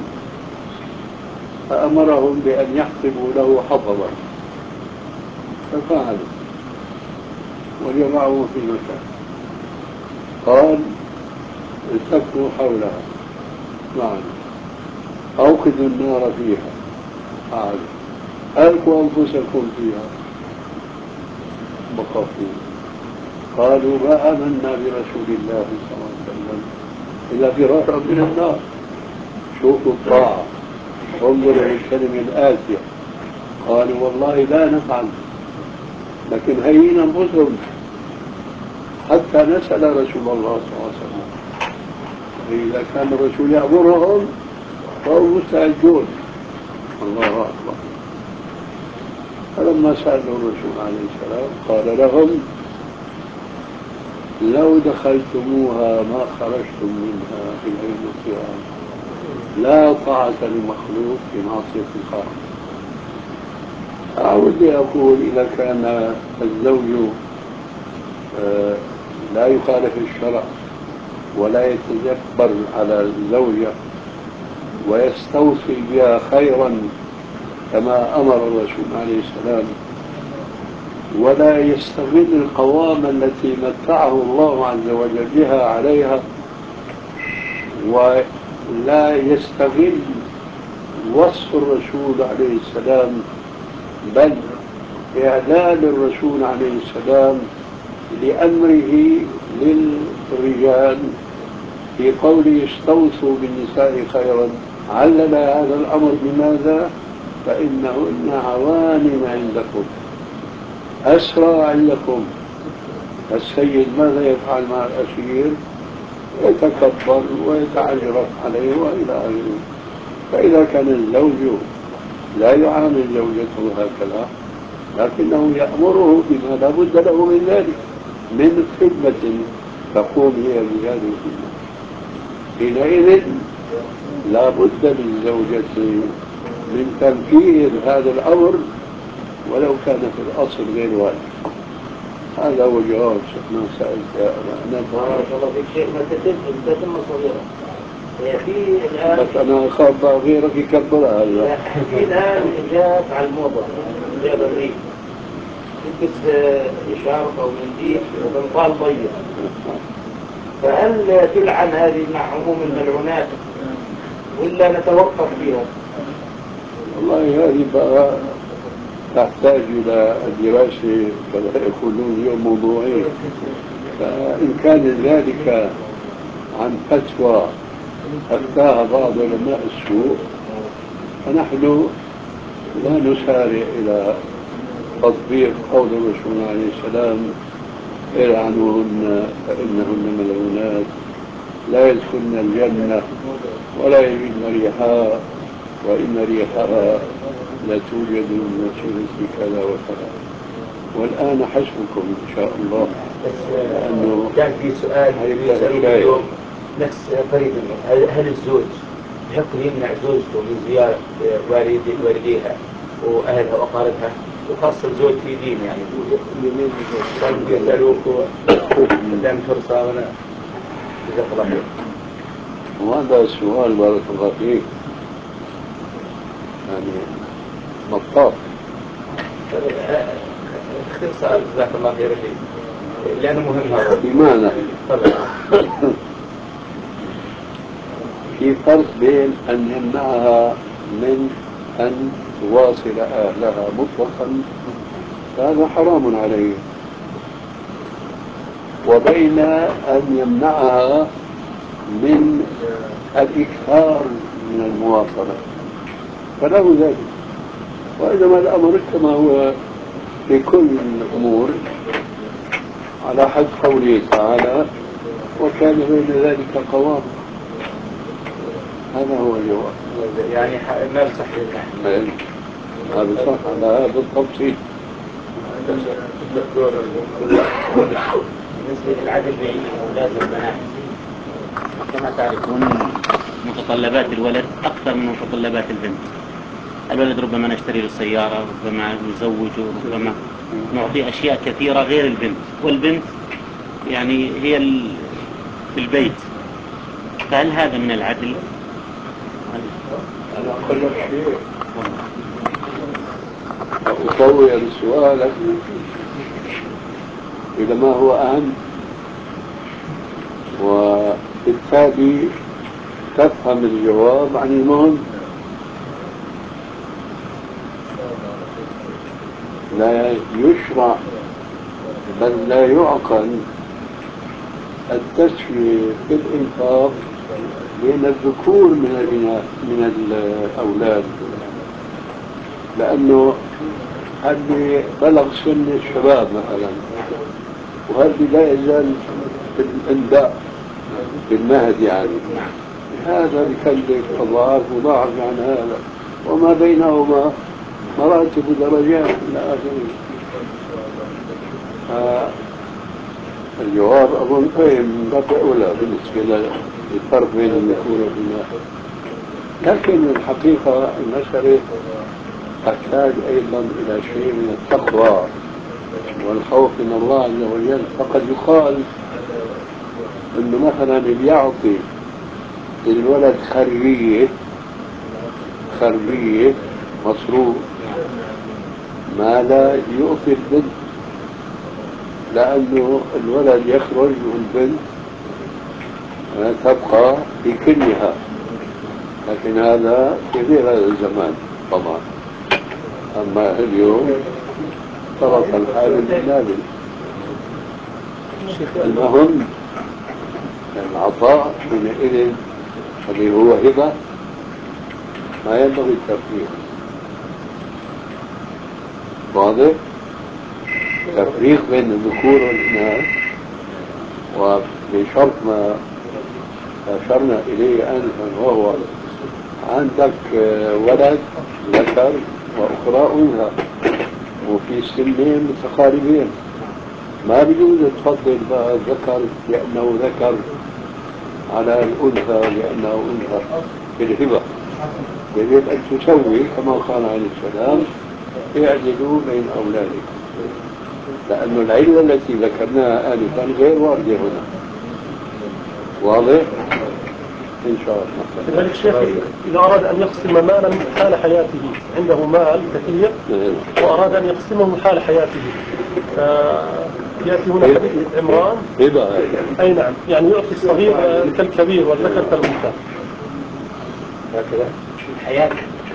فأمرهم بأن يحطبوا له حطبا، ففعلوا وجمعوا في مكان. قال: التفوا حولها معا، أوقدوا النار فيها، فعلوا، ألقوا أنفسكم فيها، بقفوا. قالوا: ما آمنا برسول الله صلى الله عليه وسلم إلا فرارا من النار. شوفوا الطاعة، انظروا للكلمة الآتية. قالوا: والله لا نفعل، لكن هينا أنفسهم حتى نسأل رسول الله صلى الله عليه وسلم. إذا كان الرسول يأمرهم فهم مستعدون. الله أكبر. فلما سألوا الرسول عليه السلام قال لهم: لو دخلتموها ما خرجتم منها إلى يوم القيامة، لا طاعة لمخلوق في معصية الخالق. أعود أقول: إذا كان الزوج لا يخالف الشرع ولا يتجبر على الزوجة ويستوصي بها خيرا كما أمر الرسول عليه السلام، ولا يستغل القوامة التي متعه الله عز وجل بها عليها، ولا يستغل وصف الرسول عليه السلام، بل إعلان الرسول عليه السلام لأمره للرجال في قوله: استوصوا بالنساء خيرا. علل هذا الأمر بماذا؟ فإنهن عوانم عندكم، أسرى عندكم. السيد ماذا يفعل مع الأسير؟ يتكبر ويتعجرف عليه وإلى آخره. فإذا كان الزوج لا يعامل زوجته هكذا، لكنه يأمره بما لا بد له من ذلك، من خدمة تقوم هي بهذه الخدمة، حينئذ لا بد للزوجة من تنفيذ هذا الأمر ولو كان في الأصل غير واجب. هذا هو جواب ما سألت يا أبا. بارك الله فيك شيخ. ما تتم صغيرة في الآن، بس أنا أخاف غيرك يكبرها. في الآن جاءت على الموضة، جاء الريف تلبس إشارة أو منديل وبنطال ضيق، فهل تلعن هذه مع عموم الملعونات ولا نتوقف فيها؟ والله هذه بقى تحتاج إلى دراسة كما يقولون اليوم موضوعية. فإن كان ذلك عن فتوى أفتاها بعض علماء السوء، فنحن لا نسارع إلى تطبيق قول الرسول عليه السلام: العنوهن فإنهن ملعونات لا يدخلن الجنة ولا يجدن ريحها وإن ريحها لا توجد من مسيرة كذا وكذا. والآن حسبكم إن شاء الله. لأنه كان في سؤال يسألون اليوم نفس قريب منه: هل الزوج يحق يمنع زوجته من زيارة والديها وأهلها وأقاربها، وخاصة الزوج في دين يعني يسألوك قدام فرصة وأنا جزاك الله خير. وهذا السؤال بارك الله فيك يعني مطاط. اختصار جزاك الله خير لأنه مهم. هذا بمعنى في فرق بين أن يمنعها من أن تواصل أهلها مطلقا، هذا حرام عليه، وبين أن يمنعها من الإكثار من المواصلة، فله ذلك. وإنما الأمر كما هو في كل الأمور على حد قوله تعالى: وكان بين ذلك قوام. هذا هو الجواب. يعني ما يصح هذا صح على هذا التفصيل. الدكتور بالنسبة للعدل بين الأولاد والبنات، كما تعرفون متطلبات الولد أكثر من متطلبات البنت. الولد ربما نشتري له سيارة، ربما نزوجه، ربما نعطيه أشياء كثيرة غير البنت، والبنت يعني هي في البيت. فهل هذا من العدل؟ أنا أقول لك شيء أطور سؤالك إلى ما هو أهم، وبالتالي تفهم الجواب عن المهم. لا يشرع بل لا يعقل التسوية في الإنفاق بين الذكور من الإناث من الأولاد، لأنه اللي بلغ سن الشباب مثلا وهذا لا يزال الإنداء بالمهد يعني. هذا يكلف أضعاف مضاعف عن هذا، وما بينهما مراتب ودرجات إلى آخره. الجواب أظن من باب أولى بالنسبة للفرق بين الذكور والإناث، لكن الحقيقة المسألة تحتاج أيضا إلى شيء من التقوى والخوف من الله عز وجل. فقد يقال إنه مثلا اللي يعطي الولد خربية مصروف ما لا يعطي البنت، لأنه الولد يخرج والبنت تبقى في كلها. لكن هذا في غير هذا الزمان طبعا، أما اليوم طرف الحال الإجنبي. المهم العطاء حينئذ الذي هو هبة ما ينبغي التفريق. واضح؟ تفريق بين الذكور والإناث، وبشرط ما أشرنا إليه آنفا، وهو عندك ولد ذكر وأخرى أنثى وفي سنين متقاربين، ما بيجوز تفضل بقى الذكر لأنه ذكر على الأنثى لأنه أنثى في الهبة. يجب أن تسوي كما قال عليه السلام اعدلوا بين أولادكم، لأن العلة التي ذكرناها آنفا غير واردة هنا. واضح؟ إن شاء الله. لذلك الشيخ إذا أراد أن يقسم مالا حال حياته، عنده مال كثير وأراد أن يقسمه حال حياته، يأتي هنا حديث عمران أي نعم، يعني يعطي الصغير كالكبير والذكر كالأنثى هكذا الحياة.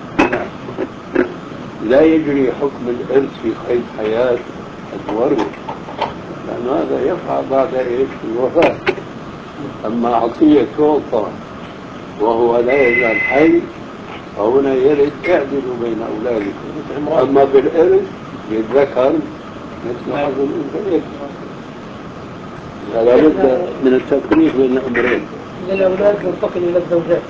لا يجري حكم الإرث في قيد حياة المورث، لأن هذا يقع بعد إيش؟ الوفاة. أما عطية تعطى وهو لا يزال حي فهنا يرد اعدلوا بين أولادكم. أما بالإرث للذكر مثل حظ الأنثيين، فلا بد من التفريق بين الأمرين. للأولاد ننتقل إلى الزوجات.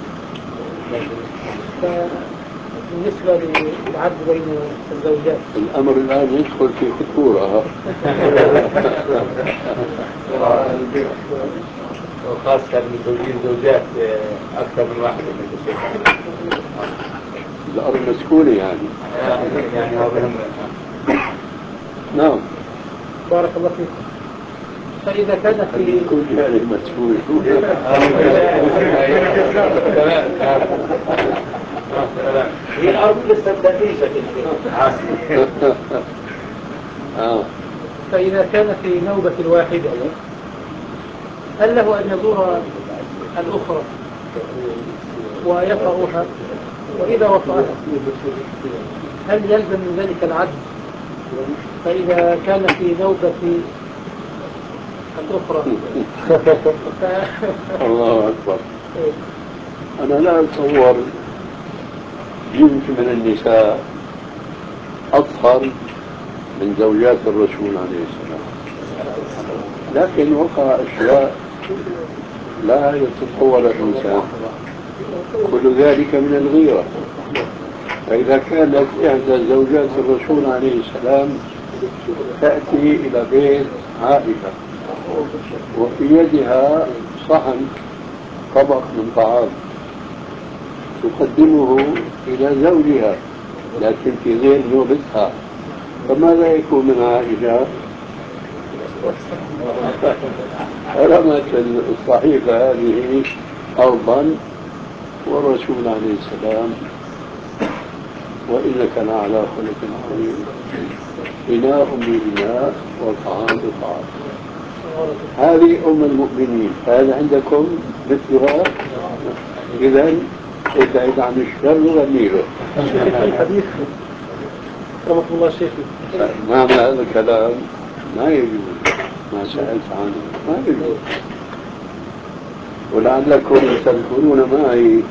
بالنسبة للعد بين الزوجات الأمر الآن يدخل في خطورة وخاصة من زوجين زوجات أكثر من واحدة. الأرض مسكونة يعني هو مهم. نعم. بارك الله فيك. فإذا كان في كل يعني مسكونة هي الأرض لسه تنفيذة. فإذا كان في نوبة الواحدة هل له أن يزور الأخرى ويطأها؟ وإذا وطأها هل يلزم من ذلك العد؟ فإذا كان في نوبة الأخرى الله أكبر. أنا لا أتصور جنس من النساء أطهر من زوجات الرسول عليه السلام، لكن وقع أشياء لا يتصور الإنسان، كل ذلك من الغيرة. فإذا كانت إحدى زوجات الرسول عليه السلام تأتي إلى بيت عائشة وفي يدها صحن طبق من طعام تقدمه إلى زوجها لكن في غير نوبتها، فماذا يكون من عائشة؟ رمت الصحيفة هذه أرضا، والرسول عليه السلام وإنك لعلى خلق عظيم، إناء بإناء وطعام بطعام. هذه أم المؤمنين، فهل عندكم مثلها؟ إذا ابعد عن الشر وغني له. الحديث رحمة الله شيخي ما هذا الكلام ما يجوز، ما سألت عنه ما يجوز. ولعلكم تذكرون معي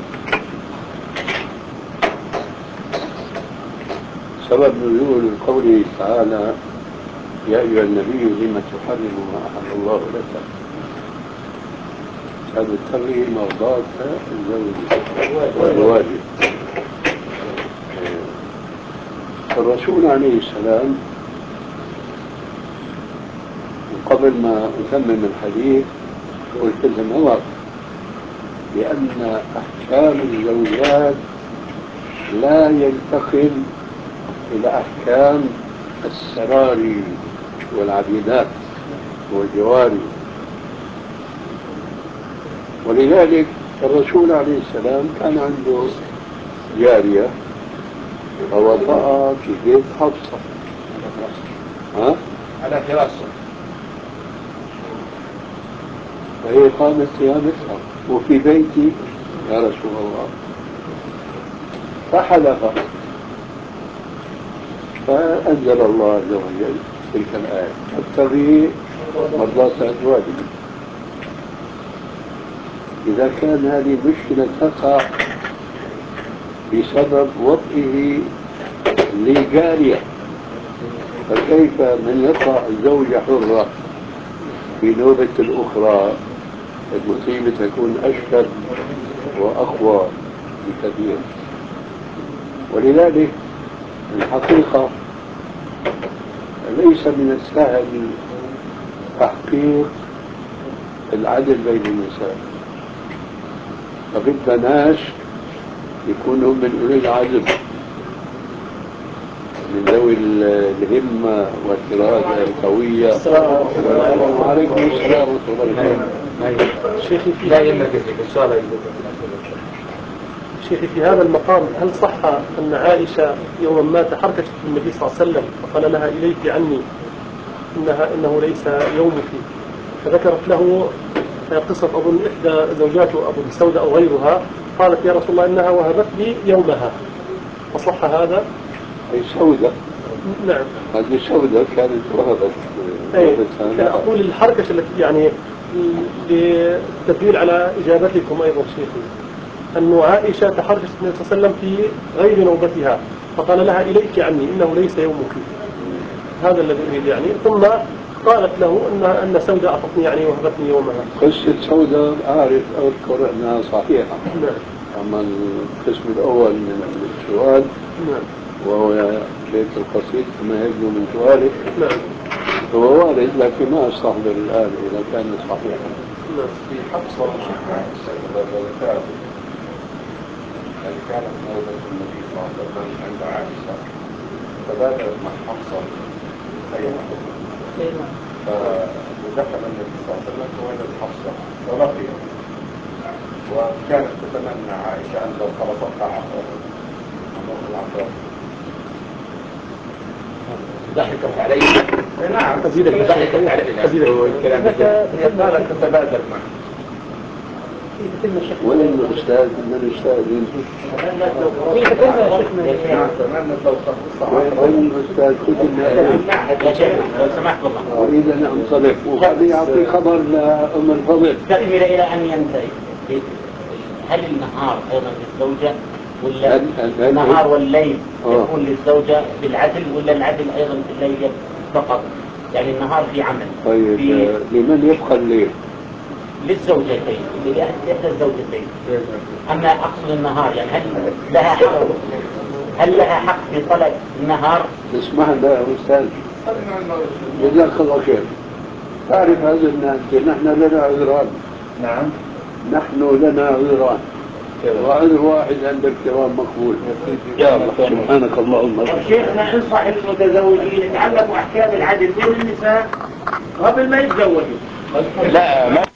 سبب نزول قوله تعالى يا أيها النبي لم تحرم ما أحل الله لك فبالتالي مرضاة الزوج والواجب. الرسول عليه السلام قبل ما أتمم الحديث قلت النظر بأن أحكام الزوجات لا ينتقل إلى أحكام السراري والعبيدات والجواري. ولذلك الرسول عليه السلام كان عنده جارية ووطأ في بيت حفصة على فراسه، فهي قامت صيامتها وفي بيتي يا رسول الله، فحلف، فأنزل الله عز وجل تلك الآية تقتضي مرضاة أزواجك. إذا كان هذه المشكلة تقع بسبب وطئه لجارية، فكيف من يقع زوجة حرة في نوبة الأخرى؟ المصيبة تكون أشد وأقوى بكثير. ولذلك الحقيقة ليس من السهل تحقيق العدل بين النساء، فبدنا ناس يكونوا من أولي العزم، من ذوي الهمة والإرادة القوية. وعليكم السلام ورحمة الله. شيخي في هذا المقام هل صح أن عائشة يوم ما تحركت النبي صلى الله عليه وسلم فقال لها إليك عني إنه ليس يومك، فذكرت له قصة أظن إحدى زوجاته أبو سودة أو غيرها، قالت يا رسول الله إنها وهبت لي يومها، فصح هذا؟ أي سودة؟ نعم، هذه سودة كانت وهبت. أقول الحركة التي يعني للتدليل على إجابتكم أيضا شيخي، أن عائشة تحركت النبي صلى الله عليه وسلم في غير نوبتها فقال لها إليك عني إنه ليس يومك، هذا الذي أريد يعني. ثم قالت له أن سودة أعطتني يعني وهبتني يومها. قصة سودة أعرف أذكر أنها صحيحة. نعم. أما القسم الأول من السؤال نعم. وهو بيت القصيد كما يبدو من سؤالك نعم. هو وارد، لكن ما أستحضر الآن إذا كان صحيحا. نعم. في حفصة الزوجات يعني كانت نوبة النبي صلى الله عليه وسلم عند عائشة، تبادلت مع حفصة خيمة، فدخل النبي صلى الله عليه وسلم فوجد حفصة فرقية، وكانت تتمنى عائشة أن لو خلصتها عفوا ضحكت عليه. نعم، ضحكت عليه والكلام ده هي قالت تتبادل معه. وين الأستاذ؟ من الأستاذ؟ وين الأستاذ؟ لو سمحت والله. أريد أن أنطلق وخلي أعطي خبر لأم الفضل. تكمل إلى أن ينتهي. هل النهار أيضا للزوجة ولا النهار والليل يكون للزوجة بالعدل، ولا العدل أيضا في الليل فقط؟ يعني النهار في عمل. طيب لمن يبقى الليل؟ للزوجتين، لإحدى الزوجتين. أما أقصد النهار يعني هل لها حق في طلب النهار؟ اسمح لنا يا أستاذ، جزاك الله خير. تعرف هذا أنت نحن لنا عذران. نعم، نحن لنا عذران، وعذر واحد عند الكرام مقبول. يا الله سبحانك اللهم. شيخنا انصح المتزوجين يتعلموا أحكام العدل بين النساء قبل ما يتزوجوا. لا